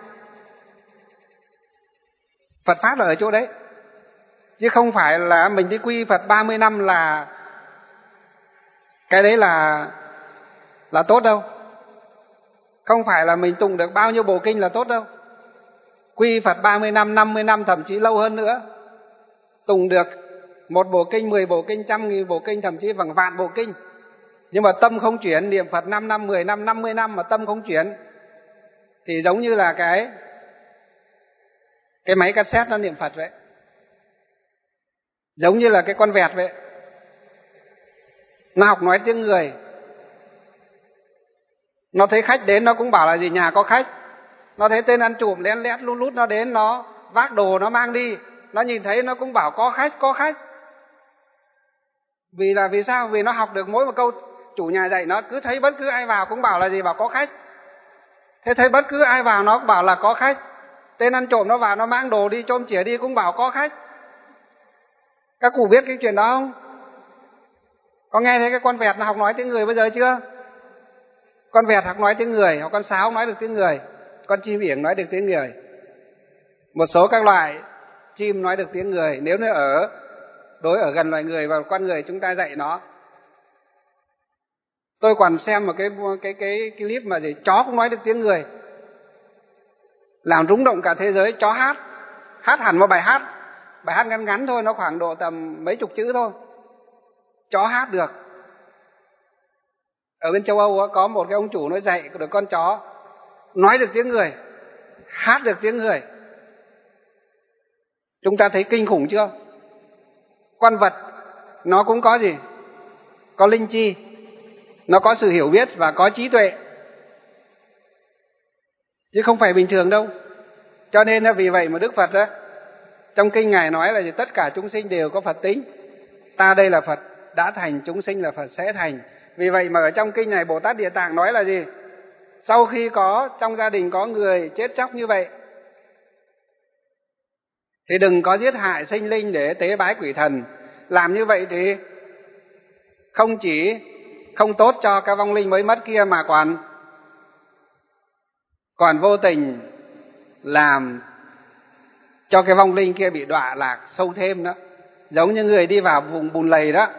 Phật Pháp là ở chỗ đấy. Chứ không phải là mình đi quy Phật ba mươi năm là cái đấy là là tốt đâu. Không phải là mình tụng được bao nhiêu bộ kinh là tốt đâu. Quy Phật ba mươi năm, năm mươi năm, thậm chí lâu hơn nữa. Tụng được một bộ kinh, mười bộ kinh, trăm nghìn bộ kinh, thậm chí bằng vạn bộ kinh. Nhưng mà tâm không chuyển, niệm Phật năm năm, mười năm, năm mươi năm mà tâm không chuyển thì giống như là cái cái máy cassette nó niệm Phật vậy. Giống như là cái con vẹt vậy. Nó học nói tiếng người. Nó thấy khách đến nó cũng bảo là gì nhà có khách. Nó thấy tên ăn trộm lén lét lút lút nó đến, nó vác đồ nó mang đi. Nó nhìn thấy nó cũng bảo có khách, có khách. Vì là vì sao? Vì nó học được mỗi một câu chủ nhà dạy, nó cứ thấy bất cứ ai vào cũng bảo là gì? Bảo có khách. Thế thấy bất cứ ai vào nó cũng bảo là có khách. Tên ăn trộm nó vào nó mang đồ đi, chôm chĩa đi cũng bảo có khách. Các cụ biết cái chuyện đó không? Có nghe thấy cái con vẹt nó học nói tiếng người bây giờ chưa? Con vẹt học nói tiếng người, hoặc con sáo nói được tiếng người, con chim yểng nói được tiếng người. Một số các loại chim nói được tiếng người, nếu nó ở đối ở gần loài người và con người chúng ta dạy nó. Tôi còn xem một cái cái cái, cái clip mà gì chó cũng nói được tiếng người, làm rung động cả thế giới. Chó hát, hát hẳn một bài hát, bài hát ngắn ngắn thôi, nó khoảng độ tầm mấy chục chữ thôi, chó hát được. Ở bên châu Âu có một cái ông chủ nó dạy được con chó nói được tiếng người, hát được tiếng người. Chúng ta thấy kinh khủng chưa? Con vật nó cũng có gì? Có linh chi, nó có sự hiểu biết và có trí tuệ, chứ không phải bình thường đâu. Cho nên vì vậy mà Đức Phật đó, trong kinh Ngài nói là gì? Tất cả chúng sinh đều có Phật tính. Ta đây là Phật đã thành, chúng sinh là Phật sẽ thành. Vì vậy mà ở trong kinh này Bồ Tát Địa Tạng nói là gì? Sau khi có trong gia đình có người chết chóc như vậy thì đừng có giết hại sinh linh để tế bái quỷ thần. Làm như vậy thì không chỉ không tốt cho cái vong linh mới mất kia, mà còn còn vô tình làm cho cái vong linh kia bị đọa lạc sâu thêm đó. Giống như người đi vào vùng bùn lầy đó,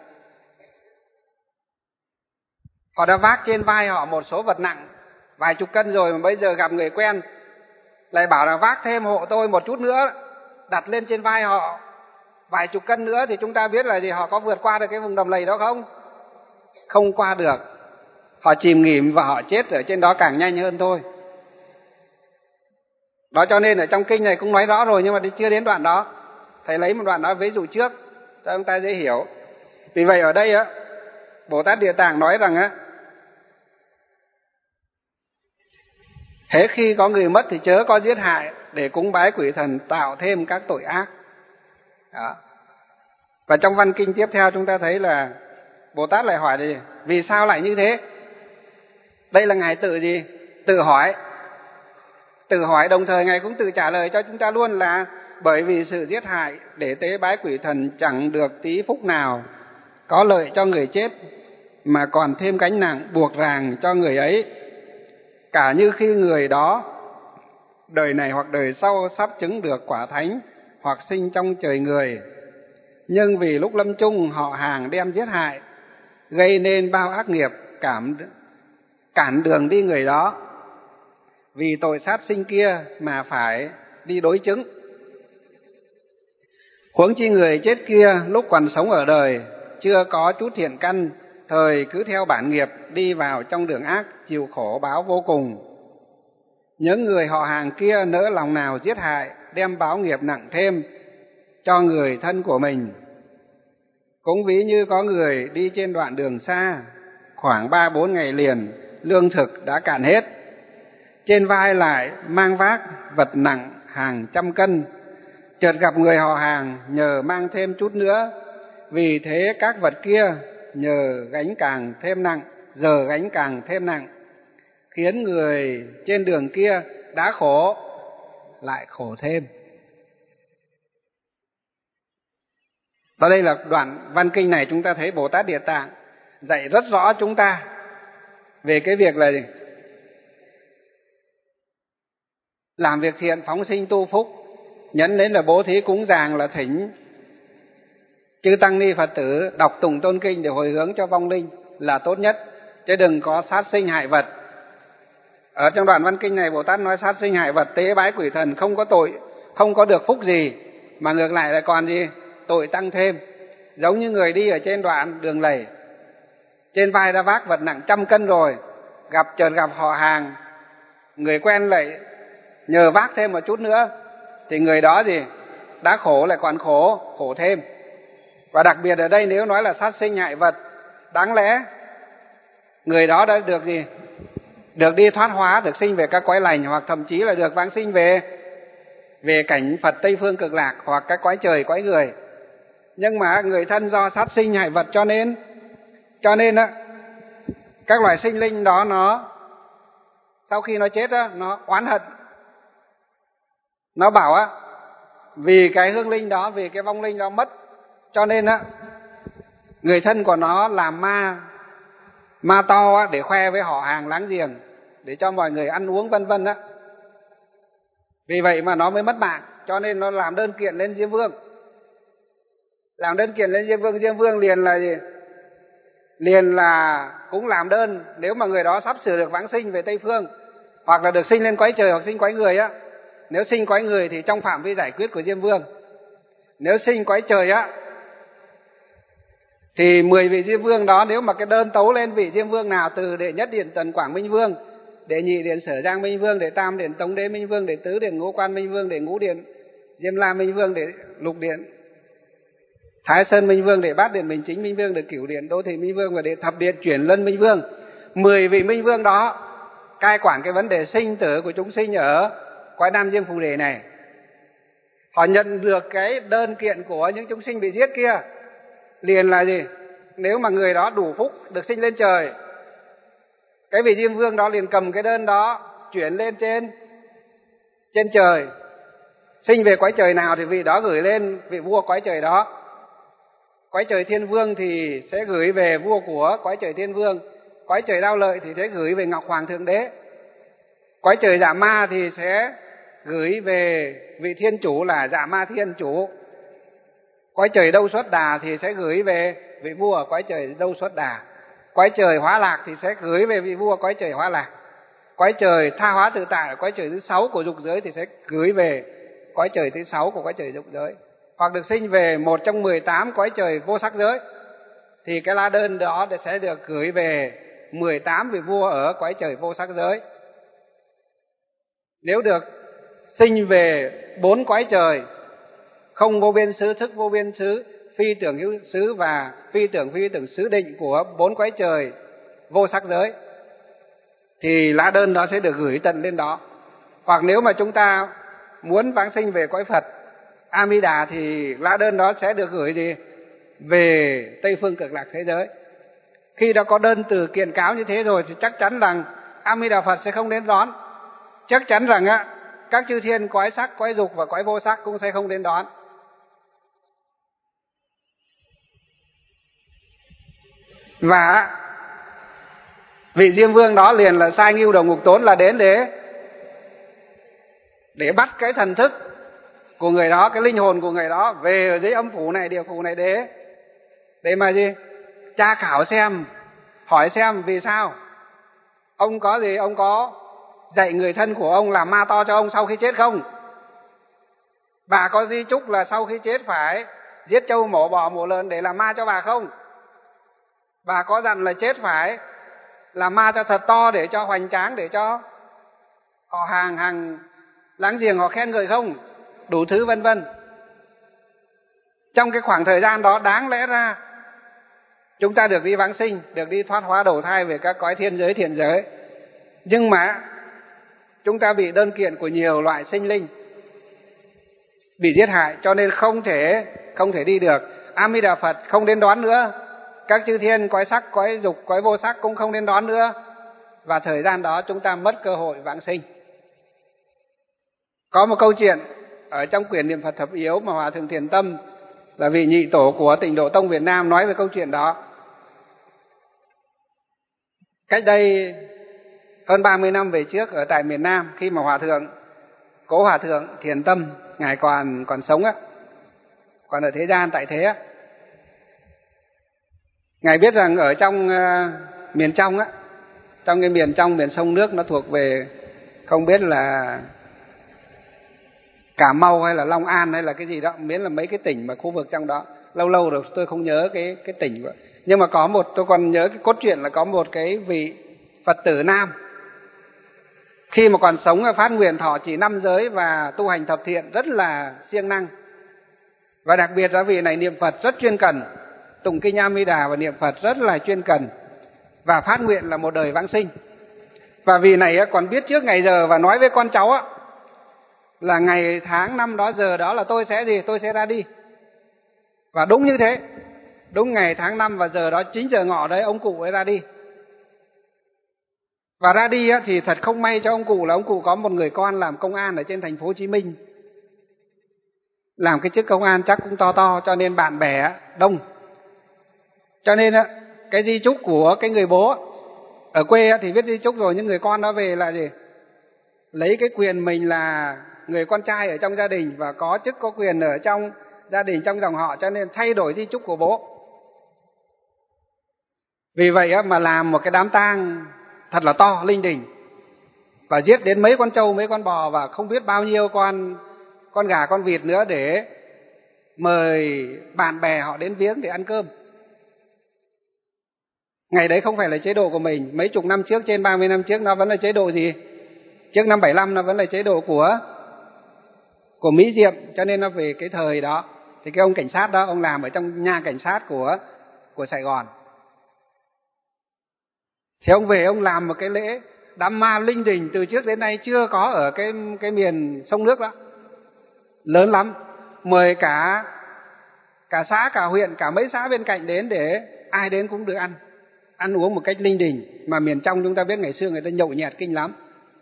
họ đã vác trên vai họ một số vật nặng vài chục cân rồi, mà bây giờ gặp người quen lại bảo là vác thêm hộ tôi một chút nữa, đặt lên trên vai họ vài chục cân nữa, thì chúng ta biết là gì? Họ có vượt qua được cái vùng đầm lầy đó không? Không qua được. Họ chìm nghỉm và họ chết ở trên đó càng nhanh hơn thôi. Đó, cho nên ở trong kinh này cũng nói rõ rồi, nhưng mà chưa đến đoạn đó. Thầy lấy một đoạn đó ví dụ trước cho chúng ta dễ hiểu. Vì vậy ở đây á, Bồ Tát Địa Tạng nói rằng á, hễ khi có người mất thì chớ có giết hại để cúng bái quỷ thần, tạo thêm các tội ác. Đó. Và trong văn kinh tiếp theo chúng ta thấy là Bồ Tát lại hỏi gì? Vì sao lại như thế? Đây là Ngài tự gì? Tự hỏi. Tự hỏi đồng thời Ngài cũng tự trả lời cho chúng ta luôn là bởi vì sự giết hại để tế bái quỷ thần chẳng được tí phúc nào có lợi cho người chết, mà còn thêm gánh nặng buộc ràng cho người ấy. Cả như khi người đó đời này hoặc đời sau sắp chứng được quả thánh hoặc sinh trong trời người, nhưng vì lúc lâm chung họ hàng đem giết hại, gây nên bao ác nghiệp, cảm cản đường đi người đó, vì tội sát sinh kia mà phải đi đối chứng. Huống chi người chết kia lúc còn sống ở đời chưa có chút thiện căn, thời cứ theo bản nghiệp đi vào trong đường ác, chịu khổ báo vô cùng. Những người họ hàng kia nỡ lòng nào giết hại, đem báo nghiệp nặng thêm cho người thân của mình. Cũng ví như có người đi trên đoạn đường xa, khoảng ba bốn ngày liền, lương thực đã cạn hết, trên vai lại mang vác vật nặng hàng trăm cân, chợt gặp người họ hàng nhờ mang thêm chút nữa, vì thế các vật kia nhờ gánh càng thêm nặng, giờ gánh càng thêm nặng, khiến người trên đường kia đã khổ lại khổ thêm. Và đây là đoạn văn kinh này chúng ta thấy Bồ Tát Địa Tạng dạy rất rõ chúng ta về cái việc là gì? Làm việc thiện, phóng sinh tu phúc, nhấn đến là bố thí cúng dường, là thỉnh chư tăng ni Phật tử đọc tụng tôn kinh để hồi hướng cho vong linh là tốt nhất, chứ đừng có sát sinh hại vật. Ở trong đoạn văn kinh này Bồ Tát nói sát sinh hại vật, tế bái quỷ thần không có tội, không có được phúc gì, mà ngược lại lại còn gì? Tội tăng thêm. Giống như người đi ở trên đoạn đường lầy, trên vai đã vác vật nặng trăm cân rồi, gặp chợt gặp họ hàng, người quen lại nhờ vác thêm một chút nữa, thì người đó gì? Đã khổ lại còn khổ, khổ thêm. Và đặc biệt ở đây nếu nói là sát sinh hại vật, đáng lẽ người đó đã được gì? Được đi thoát hóa, được sinh về các cõi lành, hoặc thậm chí là được vãng sinh về về cảnh Phật Tây Phương Cực Lạc, hoặc các cõi trời, cõi người. Nhưng mà người thân do sát sinh hại vật cho nên cho nên á, các loài sinh linh đó nó sau khi nó chết á, nó oán hận. Nó bảo á, vì cái hương linh đó, vì cái vong linh đó mất, cho nên á người thân của nó làm ma ma to để khoe với họ hàng láng giềng, để cho mọi người ăn uống vân vân á. Vì vậy mà nó mới mất mạng, cho nên nó làm đơn kiện lên Diêm Vương. Làm đơn kiện lên Diêm Vương, Diêm Vương liền là gì? Liền là cũng làm đơn, nếu mà người đó sắp sửa được vãng sinh về Tây Phương, hoặc là được sinh lên cõi trời hoặc sinh cõi người á. Nếu sinh cõi người thì trong phạm vi giải quyết của Diêm Vương. Nếu sinh cõi trời á thì mười vị Diêm Vương đó, nếu mà cái đơn tấu lên vị Diêm Vương nào, từ đệ nhất điện Tần Quảng Minh Vương, đệ nhị điện Sở Giang Minh Vương, đệ tam điện Tống Đế Minh Vương, đệ tứ điện Ngũ Quan Minh Vương, đệ ngũ điện Diêm La Minh Vương, đệ lục điện Thái Sơn Minh Vương, đệ bát điện Bình Chính Minh Vương, đệ cửu điện Đô Thị Minh Vương và đệ thập điện Chuyển Lân Minh Vương. Mười vị Minh Vương đó cai quản cái vấn đề sinh tử của chúng sinh ở cõi Nam Diêm Phù Đề này. Họ nhận được cái đơn kiện của những chúng sinh bị giết kia, liền là gì? Nếu mà người đó đủ phúc được sinh lên trời, cái vị Diêm Vương đó liền cầm cái đơn đó chuyển lên trên trên trời. Sinh về cõi trời nào thì vị đó gửi lên vị vua cõi trời đó. Cõi trời Thiên Vương thì sẽ gửi về vua của cõi trời Thiên Vương. Cõi trời Đao Lợi thì sẽ gửi về Ngọc Hoàng Thượng Đế. Cõi trời Dạ Ma thì sẽ gửi về vị thiên chủ là Dạ Ma Thiên Chủ. Cõi trời Đâu Xuất Đà thì sẽ gửi về vị vua ở cõi trời Đâu Xuất Đà. Cõi trời Hóa Lạc thì sẽ gửi về vị vua cõi trời Hóa Lạc. Cõi trời Tha Hóa Tự Tại, cõi trời thứ sáu của dục giới thì sẽ gửi về cõi trời thứ sáu của cõi trời dục giới. Hoặc được sinh về một trong mười tám cõi trời vô sắc giới thì cái lá đơn đó sẽ được gửi về mười tám vị vua ở cõi trời vô sắc giới. Nếu được sinh về bốn cõi trời không vô biên xứ, thức vô biên xứ, phi tưởng hữu xứ và phi tưởng phi tưởng xứ định của bốn cõi trời vô sắc giới thì lá đơn đó sẽ được gửi tận lên đó. Hoặc nếu mà chúng ta muốn vãng sinh về cõi Phật A Di Đà thì lá đơn đó sẽ được gửi gì? Về Tây Phương Cực Lạc thế giới. Khi đã có đơn từ kiện cáo như thế rồi thì chắc chắn rằng A Di Đà Phật sẽ không đến đón. Chắc chắn rằng á, các chư thiên cõi sắc, cõi dục và cõi vô sắc cũng sẽ không đến đón. Và vị Diêm Vương đó liền là sai Ngưu Đầu Ngục Tốn là đến để để bắt cái thần thức của người đó, cái linh hồn của người đó về ở dưới âm phủ này, địa phủ này để để mà gì? Tra khảo xem, hỏi xem vì sao ông có gì, ông có dạy người thân của ông làm ma to cho ông sau khi chết không? Bà có di chúc là sau khi chết phải giết trâu mổ bò mổ lợn để làm ma cho bà không? Bà có dặn là chết phải làm ma cho thật to để cho hoành tráng, để cho họ hàng hàng láng giềng họ khen ngợi không? Đủ thứ vân vân. Trong cái khoảng thời gian đó đáng lẽ ra chúng ta được đi vãng sinh, được đi thoát hóa đầu thai về các cõi thiên giới thiện giới. Nhưng mà chúng ta bị đơn kiện của nhiều loại sinh linh bị giết hại, cho nên không thể không thể đi được. A Di Đà Phật không đến đón nữa, các chư thiên cõi sắc, cõi dục, cõi vô sắc cũng không đến đón nữa, và thời gian đó chúng ta mất cơ hội vãng sinh. Có một câu chuyện ở trong quyển Niệm Phật Thập Yếu mà Hòa Thượng Thiền Tâm là vị nhị tổ của Tịnh Độ Tông Việt Nam nói về câu chuyện đó. Cách đây hơn ba mươi năm về trước ở tại miền Nam, khi mà Hòa Thượng, Cố Hòa Thượng Thiền Tâm, Ngài còn còn sống á, còn ở thế gian tại thế á, Ngài biết rằng ở trong uh, miền trong á, trong cái miền trong, miền sông nước nó thuộc về không biết là Cà Mau hay là Long An hay là cái gì đó, miễn là mấy cái tỉnh mà khu vực trong đó. Lâu lâu rồi tôi không nhớ cái cái tỉnh vậy. Nhưng mà có một, tôi còn nhớ cái cốt truyện là có một cái vị Phật tử nam khi mà còn sống phát nguyện thọ trì năm giới và tu hành thập thiện rất là siêng năng. Và đặc biệt là vị này niệm Phật rất chuyên cần, tụng kinh A Di Đà và niệm Phật rất là chuyên cần, và phát nguyện là một đời vãng sinh. Và vị này còn biết trước ngày giờ và nói với con cháu á, là ngày tháng năm đó giờ đó là tôi sẽ gì, tôi sẽ ra đi. Và đúng như thế, đúng ngày tháng năm và giờ đó, chín giờ ngọ đấy, ông cụ ấy ra đi. Và ra đi á, thì thật không may cho ông cụ là ông cụ có một người con làm công an ở trên thành phố Hồ Chí Minh, làm cái chức công an chắc cũng to to, cho nên bạn bè đông. Cho nên á, cái di chúc của cái người bố Ở quê thì viết di chúc rồi, nhưng người con đó về là gì? Lấy cái quyền mình là người con trai ở trong gia đình và có chức có quyền ở trong gia đình, trong dòng họ, cho nên thay đổi di chúc của bố. Vì vậy mà làm một cái đám tang thật là to, linh đình, và giết đến mấy con trâu, mấy con bò và không biết bao nhiêu con con gà, con vịt nữa để mời bạn bè họ đến viếng để ăn cơm. Ngày đấy không phải là chế độ của mình, mấy chục năm trước, trên ba mươi năm trước nó vẫn là chế độ gì? Trước năm bảy lăm nó vẫn là chế độ của của Mỹ Diệm, cho nên nó về cái thời đó thì cái ông cảnh sát đó, ông làm ở trong nhà cảnh sát của của Sài Gòn. Thì ông về ông làm một cái lễ đám ma linh đình từ trước đến nay chưa có ở cái cái miền sông nước đó. Lớn lắm, mời cả cả xã, cả huyện, cả mấy xã bên cạnh đến để ai đến cũng được ăn. Ăn uống một cách linh đình, mà miền trong chúng ta biết ngày xưa người ta nhậu nhẹt kinh lắm.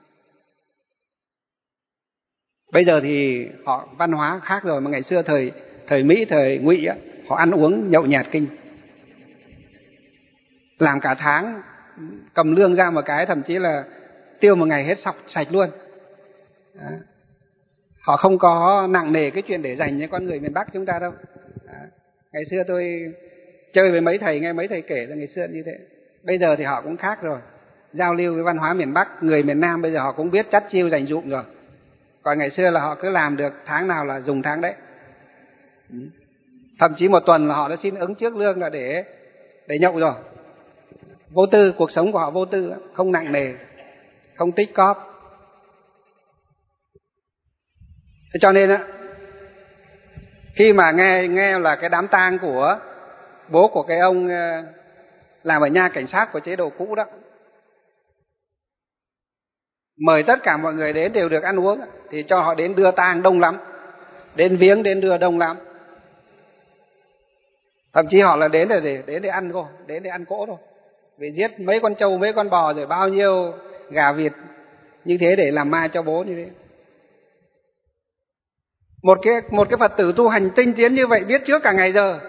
Bây giờ thì họ văn hóa khác rồi, mà ngày xưa thời thời Mỹ, thời Ngụy á, họ ăn uống nhậu nhẹt kinh. Làm cả tháng, cầm lương ra một cái thậm chí là tiêu một ngày hết sọc sạch luôn. Đó. Họ không có nặng nề cái chuyện để dành cho con người miền Bắc chúng ta đâu. Đó. Ngày xưa tôi chơi với mấy thầy, nghe mấy thầy kể là ngày xưa như thế. Bây giờ thì họ cũng khác rồi. Giao lưu với văn hóa miền Bắc, người miền Nam bây giờ họ cũng biết chắt chiu dành dụm rồi. Còn ngày xưa là họ cứ làm được tháng nào là dùng tháng đấy. Thậm chí một tuần là họ đã xin ứng trước lương là để để nhậu rồi. Vô tư, cuộc sống của họ vô tư, không nặng nề, không tích cóp. Thế cho nên á, khi mà nghe nghe là cái đám tang của bố của cái ông làm ở nhà cảnh sát của chế độ cũ đó, mời tất cả mọi người đến đều được ăn uống, thì cho họ đến đưa tang đông lắm, đến viếng, đến đưa đông lắm. Thậm chí họ là đến để đến để ăn thôi, đến để ăn cỗ thôi. Vì giết mấy con trâu, mấy con bò rồi bao nhiêu gà vịt như thế để làm ma cho bố như thế. Một cái một cái Phật tử tu hành tinh tiến như vậy biết trước cả ngày giờ.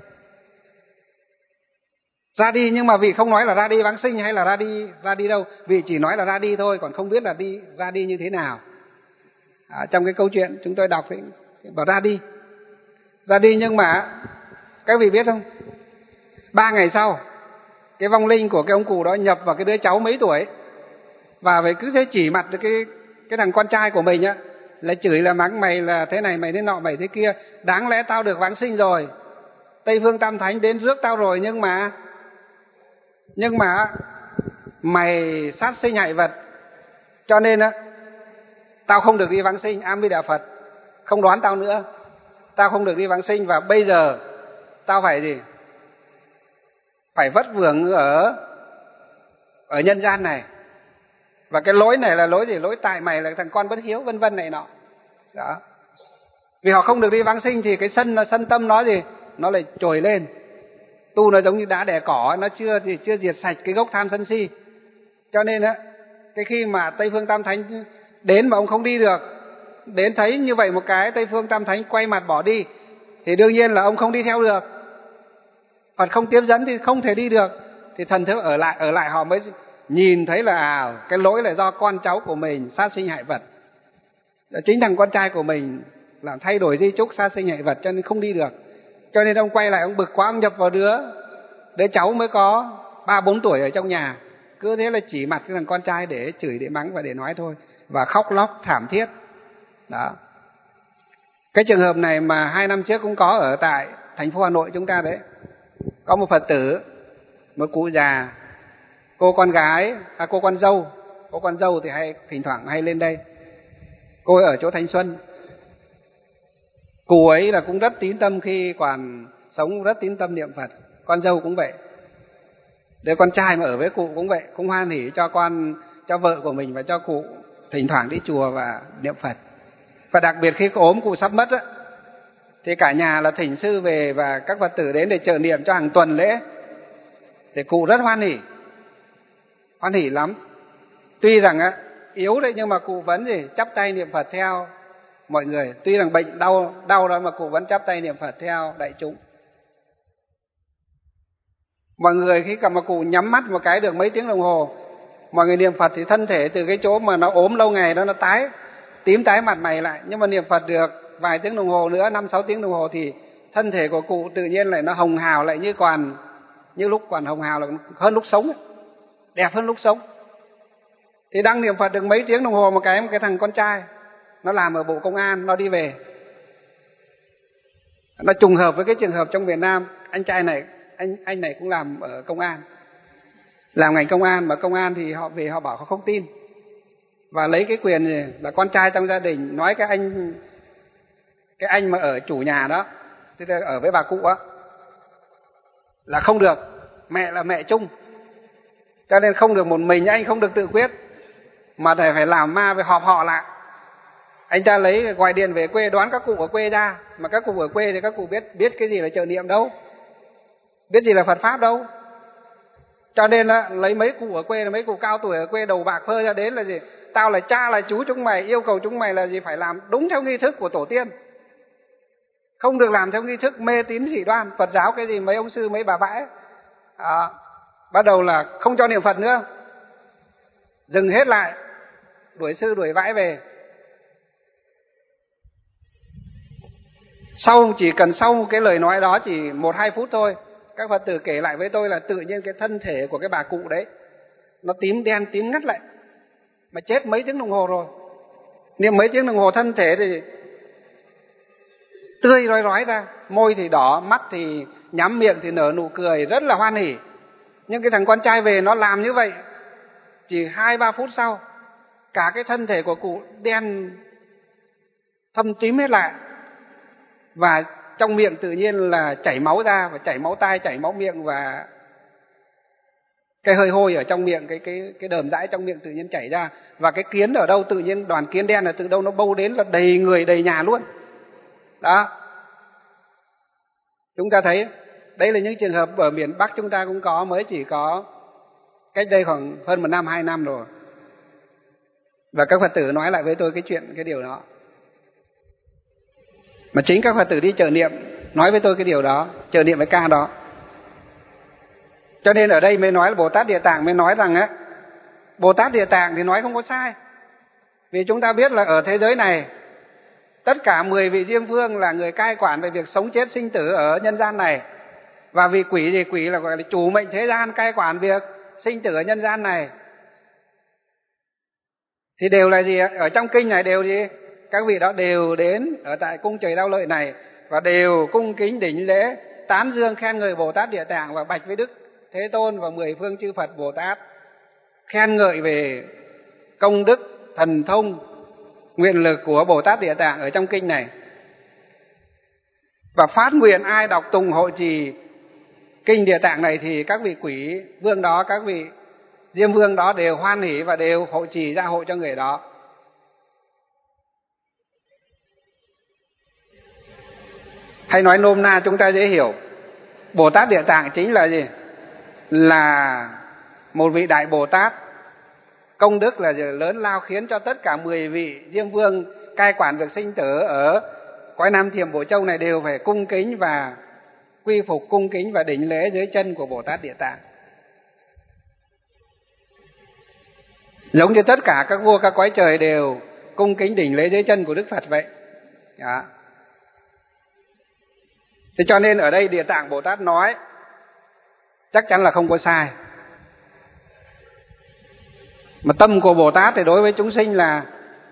Ra đi, nhưng mà vị không nói là ra đi vãng sinh hay là ra đi ra đi đâu, vị chỉ nói là ra đi thôi, còn không biết là đi ra đi như thế nào. À, trong cái câu chuyện chúng tôi đọc thì bảo ra đi, ra đi nhưng mà các vị biết không? Ba ngày sau, cái vong linh của cái ông cụ đó nhập vào cái đứa cháu mấy tuổi, và phải cứ thế chỉ mặt cái cái thằng con trai của mình á, là chửi là mắng mày là thế này, mày thế nọ, mày thế kia. Đáng lẽ tao được vãng sinh rồi, Tây Phương Tam Thánh đến rước tao rồi, nhưng mà nhưng mà mày sát sinh hại vật, cho nên á tao không được đi vãng sinh. A Di Đà Phật, không đoán tao nữa, tao không được đi vãng sinh, và bây giờ tao phải gì? Phải vất vưởng ở ở nhân gian này. Và cái lỗi này là lỗi gì? Lỗi tại mày là thằng con bất hiếu, vân vân này nọ. Đó. Vì họ không được đi vãng sinh thì cái sân nó sân tâm nó gì? Nó lại trồi lên. Tu nó giống như đá đẻ cỏ, nó chưa thì chưa diệt sạch cái gốc tham sân si. Cho nên á, cái khi mà Tây Phương Tam Thánh đến mà ông không đi được, đến thấy như vậy một cái Tây Phương Tam Thánh quay mặt bỏ đi, thì đương nhiên là ông không đi theo được. Phật không tiếp dẫn thì không thể đi được. Thì thần thức ở lại ở lại họ mới nhìn thấy là à, cái lỗi là do con cháu của mình sát sinh hại vật. Chính thằng con trai của mình làm thay đổi di chúc sát sinh hại vật, cho nên không đi được. Cho nên ông quay lại, ông bực quá, ông nhập vào đứa đứa cháu mới có ba bốn tuổi ở trong nhà. Cứ thế là chỉ mặt cái thằng con trai để chửi, để mắng và để nói thôi, và khóc lóc thảm thiết. Đó. Cái trường hợp này mà hai năm trước cũng có ở tại thành phố Hà Nội chúng ta đấy. Có một Phật tử, một cụ già, cô con gái, à, cô con dâu, cô con dâu thì hay thỉnh thoảng hay lên đây. Cô ấy ở chỗ Thanh Xuân. Cụ ấy là cũng rất tín tâm, khi còn sống rất tín tâm niệm Phật. Con dâu cũng vậy. Đứa con trai mà ở với cụ cũng vậy, cũng hoan hỉ cho con, cho vợ của mình và cho cụ thỉnh thoảng đi chùa và niệm Phật. Và đặc biệt khi ốm, cụ sắp mất á, thì cả nhà là thỉnh sư về và các Phật tử đến để trợ niệm cho hàng tuần lễ. Thì cụ rất hoan hỉ, hoan hỉ lắm. Tuy rằng á yếu đấy, nhưng mà cụ vẫn gì chắp tay niệm Phật theo mọi người. Tuy rằng bệnh đau đau đó mà cụ vẫn chắp tay niệm Phật theo đại chúng. Mọi người khi cầm mà cụ nhắm mắt một cái được mấy tiếng đồng hồ, mọi người niệm Phật thì thân thể từ cái chỗ mà nó ốm lâu ngày đó nó tái tím tái mặt mày lại, nhưng mà niệm Phật được vài tiếng đồng hồ nữa, năm sáu tiếng đồng hồ thì thân thể của cụ tự nhiên lại nó hồng hào lại, như còn như lúc còn hồng hào, là hơn lúc sống ấy. Đẹp hơn lúc sống. Thì đang niệm Phật được mấy tiếng đồng hồ, một cái một cái thằng con trai nó làm ở Bộ Công an, nó đi về, nó trùng hợp với cái trường hợp trong Việt Nam. Anh trai này anh anh này cũng làm ở công an, làm ngành công an, mà công an thì họ về họ bảo họ không tin, và lấy cái quyền này là con trai trong gia đình nói cái anh cái anh mà ở chủ nhà đó, tức là ở với bà cụ á, là không được, mẹ là mẹ chung, cho nên không được một mình anh không được tự quyết, mà phải phải làm ma phải họp họ lại. Anh ta lấy gọi điện về quê đoán các cụ ở quê ra, mà các cụ ở quê thì các cụ biết biết cái gì là trợ niệm đâu, biết gì là Phật pháp đâu. Cho nên là lấy mấy cụ ở quê, là mấy cụ cao tuổi ở quê đầu bạc phơ ra đến là gì, tao là cha là chú chúng mày, yêu cầu chúng mày là gì, phải làm đúng theo nghi thức của tổ tiên, không được làm theo nghi thức mê tín dị đoan. Phật giáo cái gì mấy ông sư mấy bà vãi à, bắt đầu là không cho niệm Phật nữa, dừng hết lại, đuổi sư đuổi vãi về. Sau chỉ cần sau cái lời nói đó chỉ một hai phút thôi, các Phật tử kể lại với tôi là tự nhiên cái thân thể của cái bà cụ đấy nó tím đen tím ngắt lại, mà chết mấy tiếng đồng hồ rồi. Niệm mấy tiếng đồng hồ thân thể thì tươi rói rói ra, môi thì đỏ, mắt thì nhắm, miệng thì nở nụ cười rất là hoan hỉ. Nhưng cái thằng con trai về nó làm như vậy, chỉ hai ba phút sau cả cái thân thể của cụ đen thâm tím hết lại, và trong miệng tự nhiên là chảy máu ra, và chảy máu tai, chảy máu miệng, và cái hơi hôi ở trong miệng, cái cái cái đờm dãi trong miệng tự nhiên chảy ra, và cái kiến ở đâu tự nhiên đoàn kiến đen là từ đâu nó bâu đến là đầy người đầy nhà luôn. Đó. Chúng ta thấy đây là những trường hợp ở miền Bắc chúng ta cũng có, mới chỉ có cách đây khoảng hơn một năm hai năm rồi. Và các Phật tử nói lại với tôi cái chuyện cái điều đó. Mà chính các Phật tử đi trợ niệm nói với tôi cái điều đó, trợ niệm với ca đó. Cho nên ở đây mới nói là Bồ Tát Địa Tạng mới nói rằng á, Bồ Tát Địa Tạng thì nói không có sai. Vì chúng ta biết là ở thế giới này tất cả mười vị Diêm Vương là người cai quản về việc sống chết sinh tử ở nhân gian này. Và vị quỷ thì quỷ là gọi là chủ mệnh thế gian, cai quản việc sinh tử ở nhân gian này. Thì đều là gì? Ở trong kinh này đều gì? Các vị đó đều đến ở tại cung trời Đao Lợi này và đều cung kính đảnh lễ, tán dương khen ngợi Bồ Tát Địa Tạng và bạch với Đức Thế Tôn và mười phương chư Phật Bồ Tát, khen ngợi về công đức, thần thông, nguyện lực của Bồ Tát Địa Tạng ở trong kinh này. Và phát nguyện ai đọc tùng hộ trì kinh Địa Tạng này thì các vị quỷ vương đó, các vị Diêm Vương đó đều hoan hỉ và đều hộ trì gia hộ cho người đó. Hay nói nôm na chúng ta dễ hiểu, Bồ Tát Địa Tạng chính là gì? Là một vị đại Bồ Tát, công đức là lớn lao, khiến cho tất cả mười vị Diêm Vương cai quản việc sinh tử ở cõi Nam Thiểm Bộ Châu này đều phải cung kính và quy phục, cung kính và đảnh lễ dưới chân của Bồ Tát Địa Tạng. Giống như tất cả các vua các cõi trời đều cung kính đảnh lễ dưới chân của Đức Phật vậy. Đó. Thế cho nên ở đây Địa Tạng Bồ Tát nói chắc chắn là không có sai. Mà tâm của Bồ Tát thì đối với chúng sinh là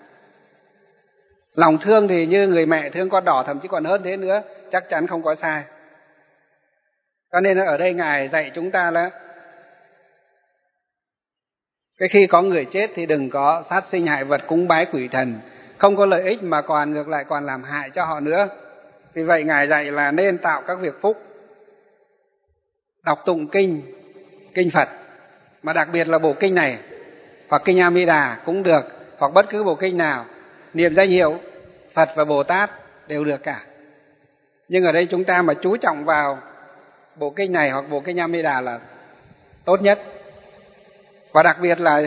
lòng thương thì như người mẹ thương con đỏ, thậm chí còn hơn thế nữa, chắc chắn không có sai. Cho nên ở đây Ngài dạy chúng ta là cái khi có người chết thì đừng có sát sinh hại vật, cúng bái quỷ thần, không có lợi ích mà còn ngược lại còn làm hại cho họ nữa. Vì vậy Ngài dạy là nên tạo các việc phúc, đọc tụng kinh, kinh Phật, mà đặc biệt là bộ kinh này, hoặc kinh A Di Đà cũng được, hoặc bất cứ bộ kinh nào, niệm danh hiệu Phật và Bồ Tát đều được cả. Nhưng ở đây chúng ta mà chú trọng vào bộ kinh này hoặc bộ kinh A Di Đà là tốt nhất. Và đặc biệt là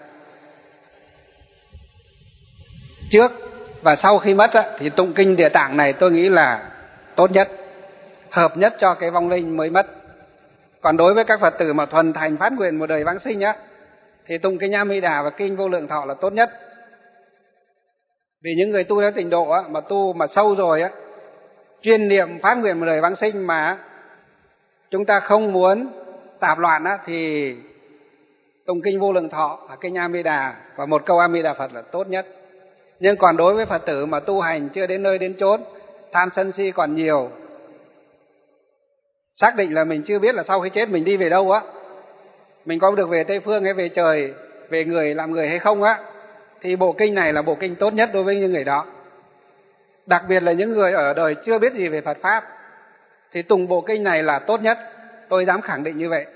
trước và sau khi mất thì tụng kinh Địa Tạng này tôi nghĩ là tốt nhất, hợp nhất cho cái vong linh mới mất. Còn đối với các Phật tử mà thuần thành phát nguyện một đời vãng sinh á, thì tụng kinh A Di Đà và kinh Vô Lượng Thọ là tốt nhất. Vì những người tu theo tịnh độ á, mà tu mà sâu rồi á, chuyên niệm phát nguyện một đời vãng sinh mà chúng ta không muốn tạp loạn á, thì tụng kinh Vô Lượng Thọ, kinh A Di Đà và một câu A Di Đà Phật là tốt nhất. Nhưng còn đối với Phật tử mà tu hành chưa đến nơi đến chốn, tham sân si còn nhiều, xác định là mình chưa biết là sau khi chết mình đi về đâu á, mình có được về Tây Phương hay về trời, về người làm người hay không á, thì bộ kinh này là bộ kinh tốt nhất đối với những người đó. Đặc biệt là những người ở đời chưa biết gì về Phật Pháp, thì tụng bộ kinh này là tốt nhất. Tôi dám khẳng định như vậy.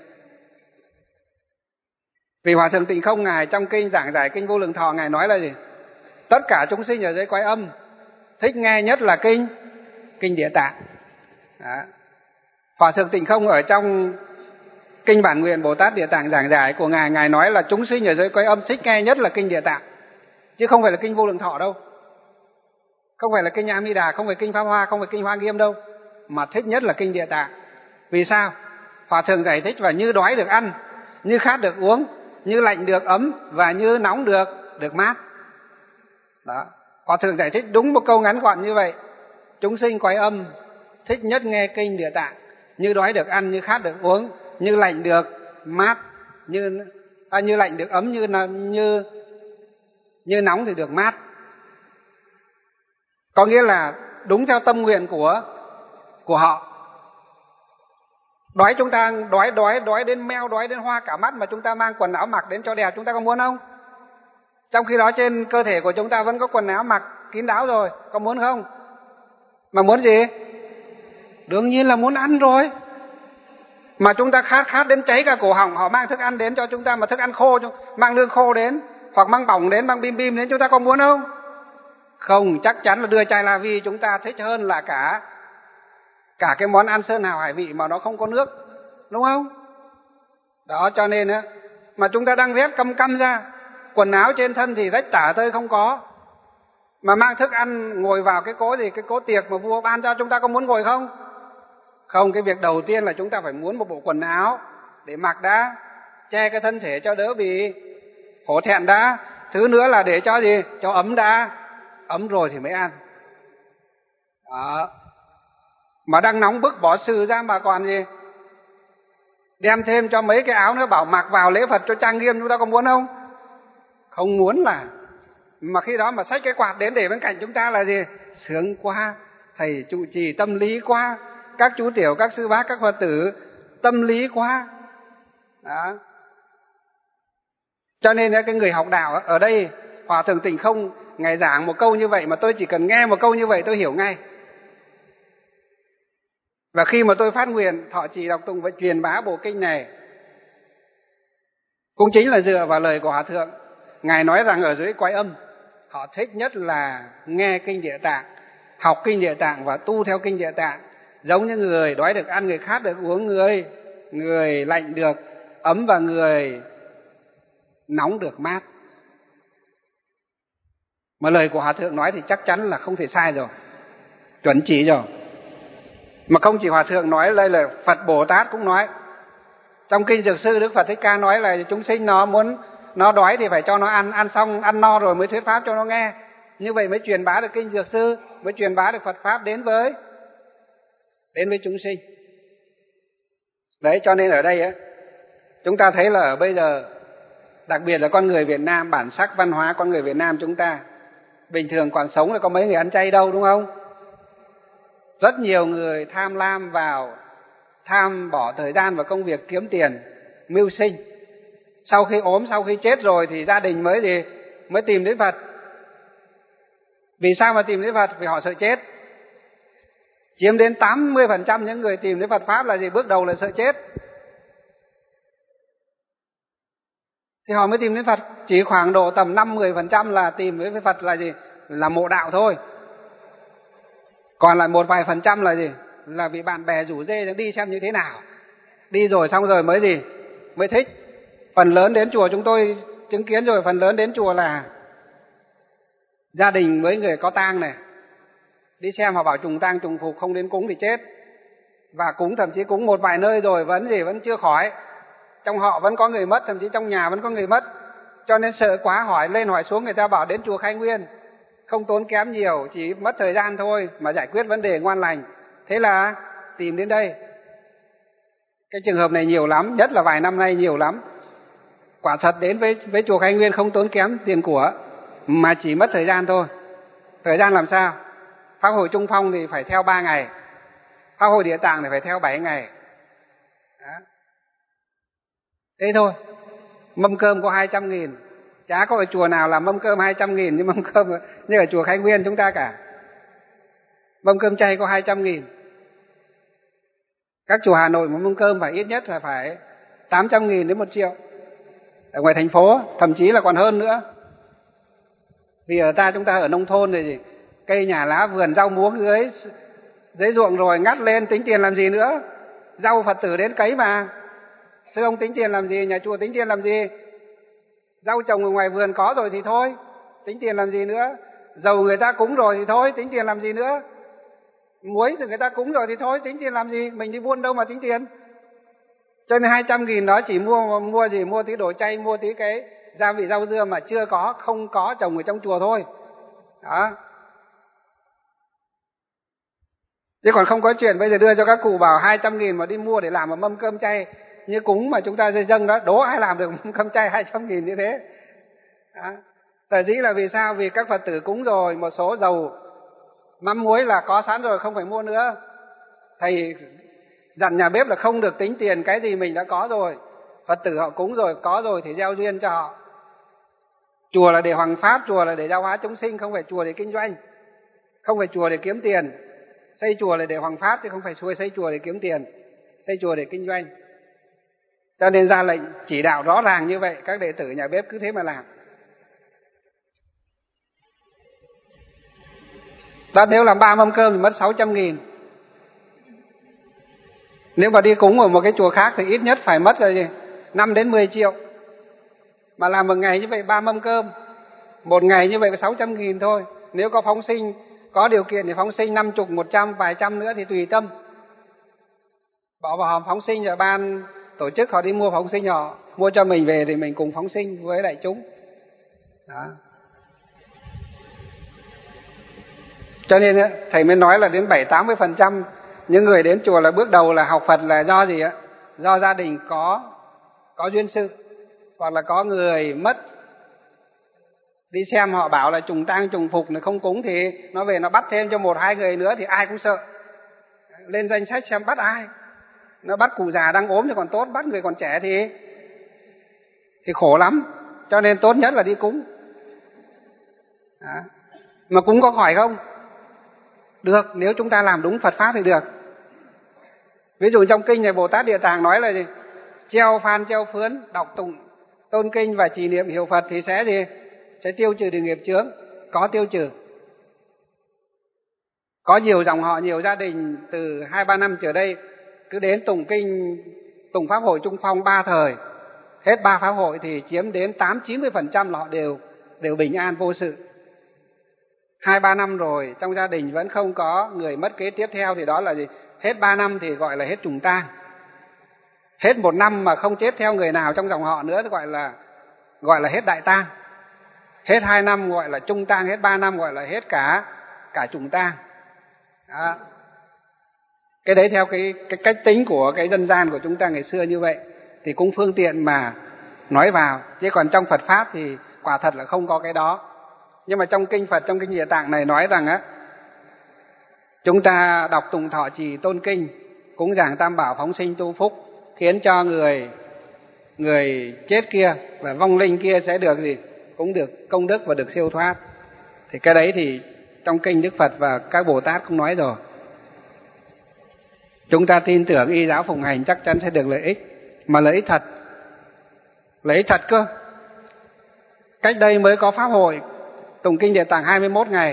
Vì Hòa Thượng Tịnh Không Ngài trong kinh giảng giải kinh Vô Lượng Thọ, Ngài nói là gì? Tất cả chúng sinh ở dưới cõi âm thích nghe nhất là kinh kinh Địa Tạng. Đó. Hòa Thượng Tịnh Không ở trong kinh Bản Nguyện Bồ Tát Địa Tạng giảng giải của Ngài, Ngài nói là chúng sinh ở dưới cõi âm thích nghe nhất là kinh Địa Tạng, chứ không phải là kinh Vô Lượng Thọ đâu, không phải là kinh A Di Đà, không phải kinh Pháp Hoa, không phải kinh Hoa Nghiêm đâu, mà thích nhất là kinh Địa Tạng. Vì sao? Hòa Thượng giải thích và như đói được ăn, như khát được uống, như lạnh được ấm và như nóng được được mát. Đó. Hòa Thượng giải thích đúng một câu ngắn gọn như vậy. Chúng sinh cõi âm thích nhất nghe kinh Địa Tạng, như đói được ăn, như khát được uống, như lạnh được mát, như à, như lạnh được ấm, như như như nóng thì được mát. Có nghĩa là đúng theo tâm nguyện của của họ. Đói chúng ta đói đói đói đến meo, đói đến hoa cả mắt mà chúng ta mang quần áo mặc đến cho đẹp, chúng ta có muốn không? Trong khi đó trên cơ thể của chúng ta vẫn có quần áo mặc kín đáo rồi, có muốn không? Mà muốn gì? Đương nhiên là muốn ăn rồi. Mà chúng ta khát khát đến cháy cả cổ họng, họ mang thức ăn đến cho chúng ta mà thức ăn khô, mang lương khô đến, hoặc mang bỏng đến, mang bim bim đến, chúng ta có muốn không? Không, chắc chắn là đưa chai la vi chúng ta thích hơn là cả cả cái món ăn sơn hào hải vị mà nó không có nước, đúng không? Đó, cho nên á, mà chúng ta đang rét căm căm ra, quần áo trên thân thì rách tả tơi không có, mà mang thức ăn ngồi vào cái cỗ gì, cái cỗ tiệc mà vua ban cho, chúng ta có muốn ngồi không? Không, cái việc đầu tiên là chúng ta phải muốn một bộ quần áo để mặc đã, che cái thân thể cho đỡ bị hổ thẹn đã. Thứ nữa là để cho gì? Cho ấm đã, ấm rồi thì mới ăn. Đó. Mà đang nóng bức bỏ sư ra mà còn gì? Đem thêm cho mấy cái áo nữa bảo mặc vào lễ Phật cho trang nghiêm, chúng ta có muốn không? Không muốn là. Mà khi đó mà xách cái quạt đến để bên cạnh chúng ta là gì? Sướng quá, thầy trụ trì tâm lý quá, các chú tiểu, các sư bác, các Phật tử tâm lý quá. Đó. Cho nên cái người học đạo ở đây, Hòa Thượng Tịnh Không Ngài giảng một câu như vậy mà tôi chỉ cần nghe một câu như vậy tôi hiểu ngay. Và khi mà tôi phát nguyện thọ trì đọc tụng và truyền bá bộ kinh này, cũng chính là dựa vào lời của Hòa Thượng. Ngài nói rằng ở dưới cõi âm, họ thích nhất là nghe kinh Địa Tạng, học kinh Địa Tạng và tu theo kinh Địa Tạng. Giống như người đói được ăn, người khát được uống, người người lạnh được ấm và người nóng được mát. Mà lời của Hòa Thượng nói thì chắc chắn là không thể sai rồi, chuẩn chỉ rồi. Mà không chỉ Hòa Thượng nói, đây là Phật Bồ Tát cũng nói. Trong kinh Dược Sư, Đức Phật Thích Ca nói là chúng sinh nó muốn nó đói thì phải cho nó ăn, ăn xong ăn no rồi mới thuyết pháp cho nó nghe. Như vậy mới truyền bá được kinh Dược Sư, mới truyền bá được Phật Pháp đến với đến với chúng sinh. Đấy, cho nên ở đây á, chúng ta thấy là bây giờ, đặc biệt là con người Việt Nam, bản sắc văn hóa con người Việt Nam chúng ta, bình thường còn sống là có mấy người ăn chay đâu, đúng không? Rất nhiều người tham lam vào, tham bỏ thời gian vào công việc kiếm tiền, mưu sinh. Sau khi ốm, sau khi chết rồi thì gia đình mới gì? Mới tìm đến Phật. Vì sao mà tìm đến Phật? Vì họ sợ chết. Chiếm đến tám mươi phần trăm những người tìm đến Phật Pháp là gì? Bước đầu là sợ chết. Thì họ mới tìm đến Phật. Chỉ khoảng độ tầm năm mươi phần trăm là tìm đến Phật là gì? Là mộ đạo thôi. Còn lại một vài phần trăm là gì? Là vì bạn bè rủ rê đi xem như thế nào. Đi rồi xong rồi mới gì? Mới thích. Phần lớn đến chùa chúng tôi chứng kiến rồi, phần lớn đến chùa là gia đình với người có tang này. Đi xem họ bảo trùng tang trùng phục, không đến cúng thì chết. và cúng thậm chí cúng một vài nơi rồi vẫn gì vẫn chưa khỏi, trong họ vẫn có người mất, thậm chí trong nhà vẫn có người mất, cho nên sợ quá hỏi lên hỏi xuống, người ta bảo đến chùa Khai Nguyên không tốn kém nhiều, chỉ mất thời gian thôi mà giải quyết vấn đề ngoan lành, thế là tìm đến đây. Cái trường hợp này nhiều lắm, nhất là vài năm nay nhiều lắm. Quả thật đến với với chùa Khai Nguyên không tốn kém tiền của, mà chỉ mất thời gian thôi. Thời gian làm sao? Pháp hội Trung Phong thì phải theo ba ngày, Pháp hội Địa Tạng thì phải theo bảy ngày. Đó. Thế thôi. Mâm cơm có hai trăm nghìn, chả có ở chùa nào làm mâm cơm hai trăm nghìn như mâm cơm như ở chùa Khai Nguyên chúng ta cả. Mâm cơm chay có hai trăm nghìn. Các chùa Hà Nội một mâm cơm phải ít nhất là phải tám trăm nghìn đến một triệu. Ở ngoài thành phố thậm chí là còn hơn nữa. Vì ở ta chúng ta ở nông thôn thì cây nhà lá vườn rau muống dưới dưới ruộng rồi ngắt lên tính tiền làm gì nữa. Rau Phật tử đến cấy mà. Sư ông tính tiền làm gì, nhà chùa tính tiền làm gì? Rau trồng ở ngoài vườn có rồi thì thôi, tính tiền làm gì nữa? Dầu người ta cúng rồi thì thôi, tính tiền làm gì nữa? Muối thì người ta cúng rồi thì thôi, tính tiền làm gì? Mình đi buôn đâu mà tính tiền? Cho nên hai trăm nghìn đó chỉ mua mua gì? Mua tí đồ chay, mua tí cái gia vị rau dưa mà chưa có, không có trồng ở trong chùa thôi. Đó. Chứ còn không có chuyện bây giờ đưa cho các cụ bảo hai trăm nghìn mà đi mua để làm một mâm cơm chay như cúng mà chúng ta dây dâng đó, đố ai làm được mâm cơm chay hai trăm nghìn như thế. Đó. Sở dĩ là vì sao? Vì các Phật tử cúng rồi, một số dầu mắm muối là có sẵn rồi, không phải mua nữa. Thầy dặn nhà bếp là không được tính tiền cái gì mình đã có rồi. Phật tử họ cúng rồi, có rồi thì gieo duyên cho họ. Chùa là để hoằng pháp, chùa là để giáo hóa chúng sinh, không phải chùa để kinh doanh, không phải chùa để kiếm tiền. Xây chùa là để hoằng pháp chứ không phải xây chùa để kiếm tiền, xây chùa để kinh doanh. Cho nên ra lệnh chỉ đạo rõ ràng như vậy, các đệ tử nhà bếp cứ thế mà làm. Đó, nếu làm ba mâm cơm thì mất sáu trăm nghìn. Nếu mà đi cúng ở một cái chùa khác thì ít nhất phải mất là gì? năm đến mười triệu. Mà làm một ngày như vậy ba mâm cơm, một ngày như vậy có sáu trăm nghìn thôi. Nếu có phóng sinh, có điều kiện thì phóng sinh năm mươi, một trăm, vài trăm nữa thì tùy tâm. Bỏ vào hòm phóng sinh rồi ban tổ chức họ đi mua phóng sinh, họ mua cho mình về thì mình cùng phóng sinh với đại chúng. Đó. Cho nên thầy mới nói là đến bảy tám mươi phần trăm những người đến chùa là bước đầu là học Phật là do gì ạ? Do gia đình có có duyên sự, hoặc là có người mất. Đi xem họ bảo là trùng tang trùng phục là không cúng thì nó về nó bắt thêm cho một hai người nữa thì ai cũng sợ. Lên danh sách xem bắt ai. Nó bắt cụ già đang ốm thì còn tốt, bắt người còn trẻ thì thì khổ lắm. Cho nên tốt nhất là đi cúng. Đó. Mà cúng có khỏi không? Được, nếu chúng ta làm đúng Phật Pháp thì được. Ví dụ trong kinh này Bồ Tát Địa Tạng nói là gì? Treo phan treo phướn, đọc tụng tôn kinh và trì niệm hiệu Phật thì sẽ gì? Sẽ tiêu trừ được nghiệp chướng, có tiêu trừ. Có nhiều dòng họ, nhiều gia đình từ hai ba năm trở đây cứ đến tụng kinh, tụng Pháp hội Trung Phong ba thời, hết ba Pháp hội thì chiếm đến tám chín mươi phần trăm là họ đều đều bình an vô sự. Hai ba năm rồi trong gia đình vẫn không có người mất kế tiếp theo thì đó là gì? Hết ba năm thì gọi là hết trùng tang. Hết một năm mà không chết theo người nào trong dòng họ nữa thì gọi là gọi là hết đại tang. Hết hai năm gọi là trung tang, hết ba năm gọi là hết cả cả trùng tang. Đó. Cái đấy theo cái, cái cách tính của cái dân gian của chúng ta ngày xưa như vậy thì cũng phương tiện mà nói vào. Chứ còn trong Phật Pháp thì quả thật là không có cái đó. Nhưng mà trong kinh Phật, trong kinh Địa Tạng này nói rằng á, chúng ta đọc tụng thọ trì tôn kinh, cúng dường tam bảo phóng sinh tu phúc, khiến cho người người chết kia và vong linh kia sẽ được gì? Cũng được công đức và được siêu thoát. Thì cái đấy thì trong kinh Đức Phật và các Bồ Tát cũng nói rồi. Chúng ta tin tưởng y giáo phụng hành chắc chắn sẽ được lợi ích. Mà lợi ích thật. Lợi ích thật cơ. Cách đây mới có Pháp hội tụng kinh Địa Tạng hai mươi mốt ngày.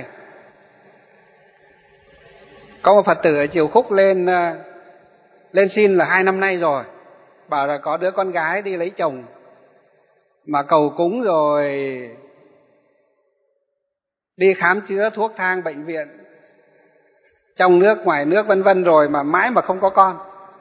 Có một Phật tử ở Triều Khúc lên lên xin là hai năm nay rồi. Bảo là có đứa con gái đi lấy chồng mà cầu cúng rồi đi khám chữa thuốc thang bệnh viện trong nước ngoài nước vân vân rồi mà mãi mà không có con.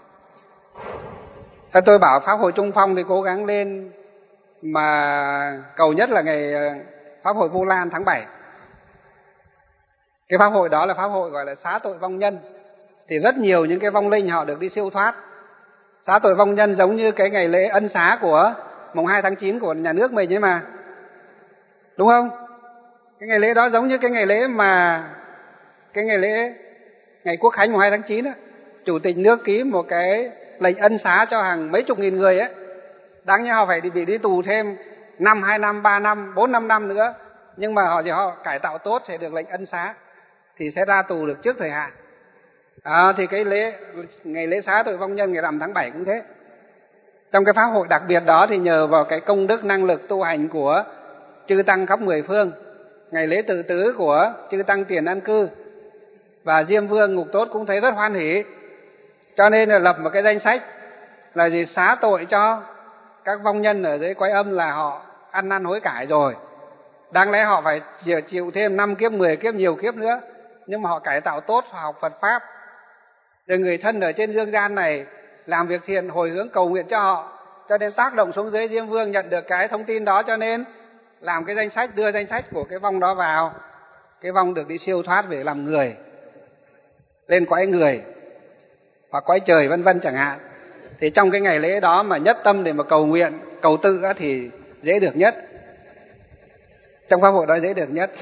Thế tôi bảo Pháp hội Trung Phong thì cố gắng lên, mà cầu nhất là ngày Pháp hội Vu Lan tháng bảy. Cái Pháp hội đó là Pháp hội gọi là xá tội vong nhân. Thì rất nhiều những cái vong linh họ được đi siêu thoát. Xá tội vong nhân giống như cái ngày lễ ân xá của mùng hai tháng chín của nhà nước mình ấy mà. Đúng không? Cái ngày lễ đó giống như cái ngày lễ mà cái ngày lễ ngày Quốc khánh mùng hai tháng chín á, chủ tịch nước ký một cái lệnh ân xá cho hàng mấy chục nghìn người ấy. Đáng nhẽ họ phải bị đi tù thêm năm, hai năm, ba năm, bốn, năm năm nữa. Nhưng mà họ chỉ họ cải tạo tốt sẽ được lệnh ân xá, thì sẽ ra tù được trước thời hạn. À, thì cái lễ ngày lễ xá tội vong nhân ngày rằm tháng bảy cũng thế. Trong cái pháp hội đặc biệt đó thì nhờ vào cái công đức năng lực tu hành của chư tăng khắp mười phương, ngày lễ tự tứ của chư tăng Tiền An Cư và Diêm Vương Ngục Tốt cũng thấy rất hoan hỷ. Cho nên là lập một cái danh sách là gì, xá tội cho các vong nhân ở dưới cõi âm là họ ăn năn hối cải rồi. Đáng lẽ họ phải chịu thêm năm kiếp, mười kiếp, nhiều kiếp nữa, nhưng mà họ cải tạo tốt, họ học Phật Pháp. Rồi người thân ở trên dương gian này làm việc thiện hồi hướng cầu nguyện cho họ, cho nên tác động xuống dưới Diêm Vương nhận được cái thông tin đó, cho nên làm cái danh sách, đưa danh sách của cái vong đó vào. Cái vong được đi siêu thoát về làm người, lên cõi người hoặc cõi trời vân vân chẳng hạn. Thì trong cái ngày lễ đó mà nhất tâm để mà cầu nguyện, cầu tự thì dễ được nhất. Trong pháp hội đó dễ được nhất.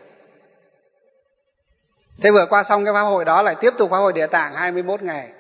Thế vừa qua xong cái pháp hội đó lại tiếp tục pháp hội Địa Tạng hai mươi mốt ngày.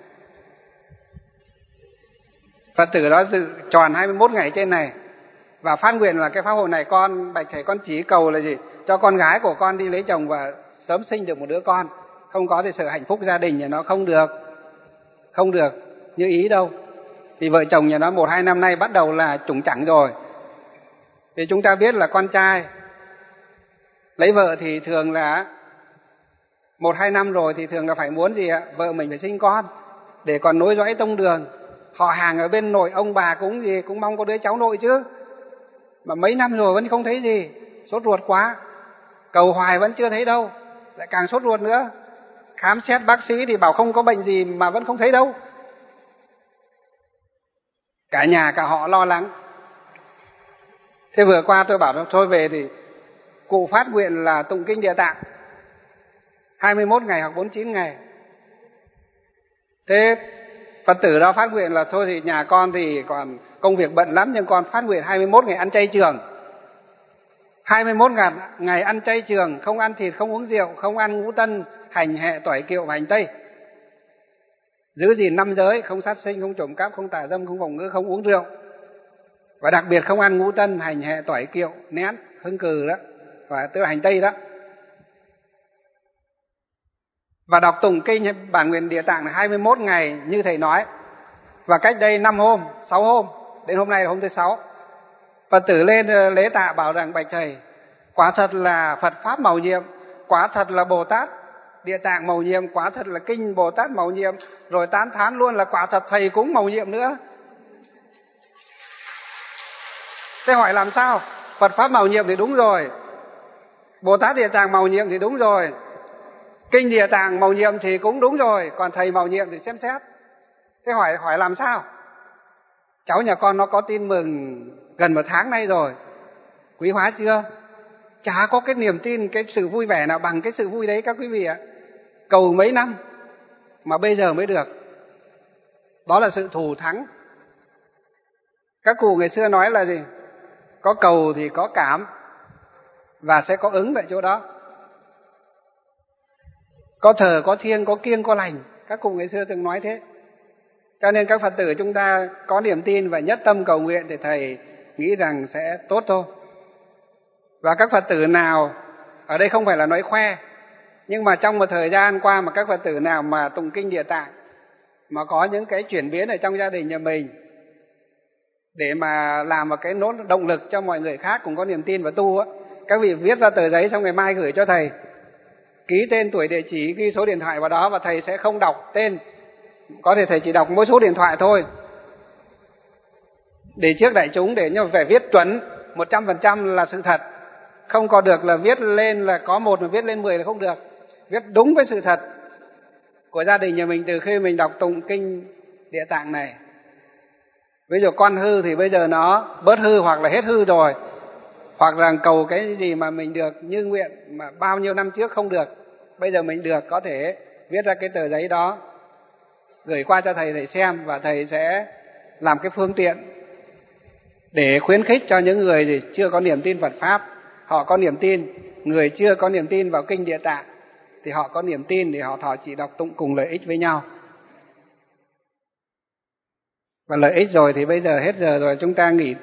Phật tử đó dự tròn hai mươi mốt ngày trên này và phát nguyện là cái pháp hội này con bạch thầy con chỉ cầu là gì, cho con gái của con đi lấy chồng và sớm sinh được một đứa con. Không có thì sự hạnh phúc gia đình nhà nó không được không được như ý đâu. Thì vợ chồng nhà nó một hai năm nay bắt đầu là trùng chẳng rồi. Vì chúng ta biết là con trai lấy vợ thì thường là một hai năm rồi thì thường là phải muốn gì ạ, vợ mình phải sinh con để còn nối dõi tông đường. Họ hàng ở bên nội ông bà cũng gì cũng mong có đứa cháu nội chứ, mà mấy năm rồi vẫn không thấy gì, sốt ruột quá, cầu hoài vẫn chưa thấy đâu, lại càng sốt ruột nữa. Khám xét bác sĩ thì bảo không có bệnh gì mà vẫn không thấy đâu. Cả nhà cả họ lo lắng. Thế vừa qua tôi bảo thôi về thì cụ phát nguyện là tụng kinh Địa Tạng hai mươi mốt ngày hoặc bốn mươi chín ngày. Thế Phật tử đó phát nguyện là thôi thì nhà con thì còn công việc bận lắm, nhưng con phát nguyện hai mươi mốt ngày ăn chay trường. hai mươi mốt ngày ăn chay trường, không ăn thịt, không uống rượu, không ăn ngũ tân, hành hẹ, tỏi kiệu và hành tây. Giữ gìn năm giới, không sát sinh, không trộm cắp, không tà dâm, không vọng ngữ, không uống rượu. Và đặc biệt không ăn ngũ tân, hành hẹ, tỏi kiệu, nén, hương cừ đó, và tức là hành tây đó. Và đọc tụng kinh bản nguyện Địa Tạng là hai mươi mốt ngày như thầy nói. Và cách đây năm hôm, sáu hôm, đến hôm nay là hôm thứ sáu, Phật tử lên lễ tạ bảo rằng bạch thầy, quả thật là Phật Pháp mầu nhiệm, quả thật là Bồ Tát Địa Tạng mầu nhiệm, quả thật là kinh Bồ Tát mầu nhiệm, rồi tán thán luôn là quả thật thầy cũng mầu nhiệm nữa. Thế hỏi làm sao? Phật Pháp mầu nhiệm thì đúng rồi, Bồ Tát Địa Tạng mầu nhiệm thì đúng rồi, kinh Địa Tạng mầu nhiệm thì cũng đúng rồi, còn thầy mầu nhiệm thì xem xét. Thế hỏi hỏi làm sao? Cháu nhà con nó có tin mừng gần một tháng nay rồi, quý hóa chưa? Chả có cái niềm tin, cái sự vui vẻ nào bằng cái sự vui đấy các quý vị ạ. Cầu mấy năm mà bây giờ mới được. Đó là sự thù thắng. Các cụ ngày xưa nói là gì? Có cầu thì có cảm và sẽ có ứng tại chỗ đó. Có thờ, có thiêng, có kiêng, có lành. Các cụ ngày xưa từng nói thế. Cho nên các Phật tử chúng ta có niềm tin và nhất tâm cầu nguyện thì thầy nghĩ rằng sẽ tốt thôi. Và các Phật tử nào, ở đây không phải là nói khoe, nhưng mà trong một thời gian qua mà các Phật tử nào mà tụng kinh Địa Tạng mà có những cái chuyển biến ở trong gia đình nhà mình để mà làm một cái nốt động lực cho mọi người khác cũng có niềm tin và tu á, các vị viết ra tờ giấy xong ngày mai gửi cho thầy, ký tên, tuổi, địa chỉ, ghi số điện thoại vào đó, và thầy sẽ không đọc tên, có thể thầy chỉ đọc mỗi số điện thoại thôi để trước đại chúng, để nhưng mà phải viết chuẩn một trăm phần trăm là sự thật. Không có được là viết lên là có một mà viết lên mười là không được. Viết đúng với sự thật. của gia đình nhà mình từ khi mình đọc tụng kinh Địa Tạng này. Ví dụ con hư thì bây giờ nó bớt hư hoặc là hết hư rồi, hoặc là cầu cái gì mà mình được như nguyện mà bao nhiêu năm trước không được, bây giờ mình được, có thể viết ra cái tờ giấy đó gửi qua cho thầy thầy xem, và thầy sẽ làm cái phương tiện để khuyến khích cho những người gì chưa có niềm tin Phật Pháp, họ có niềm tin. Người chưa có niềm tin vào kinh Địa Tạng thì họ có niềm tin để họ thọ trì đọc tụng cùng lợi ích với nhau. Và lợi ích rồi thì bây giờ hết giờ rồi, chúng ta nghỉ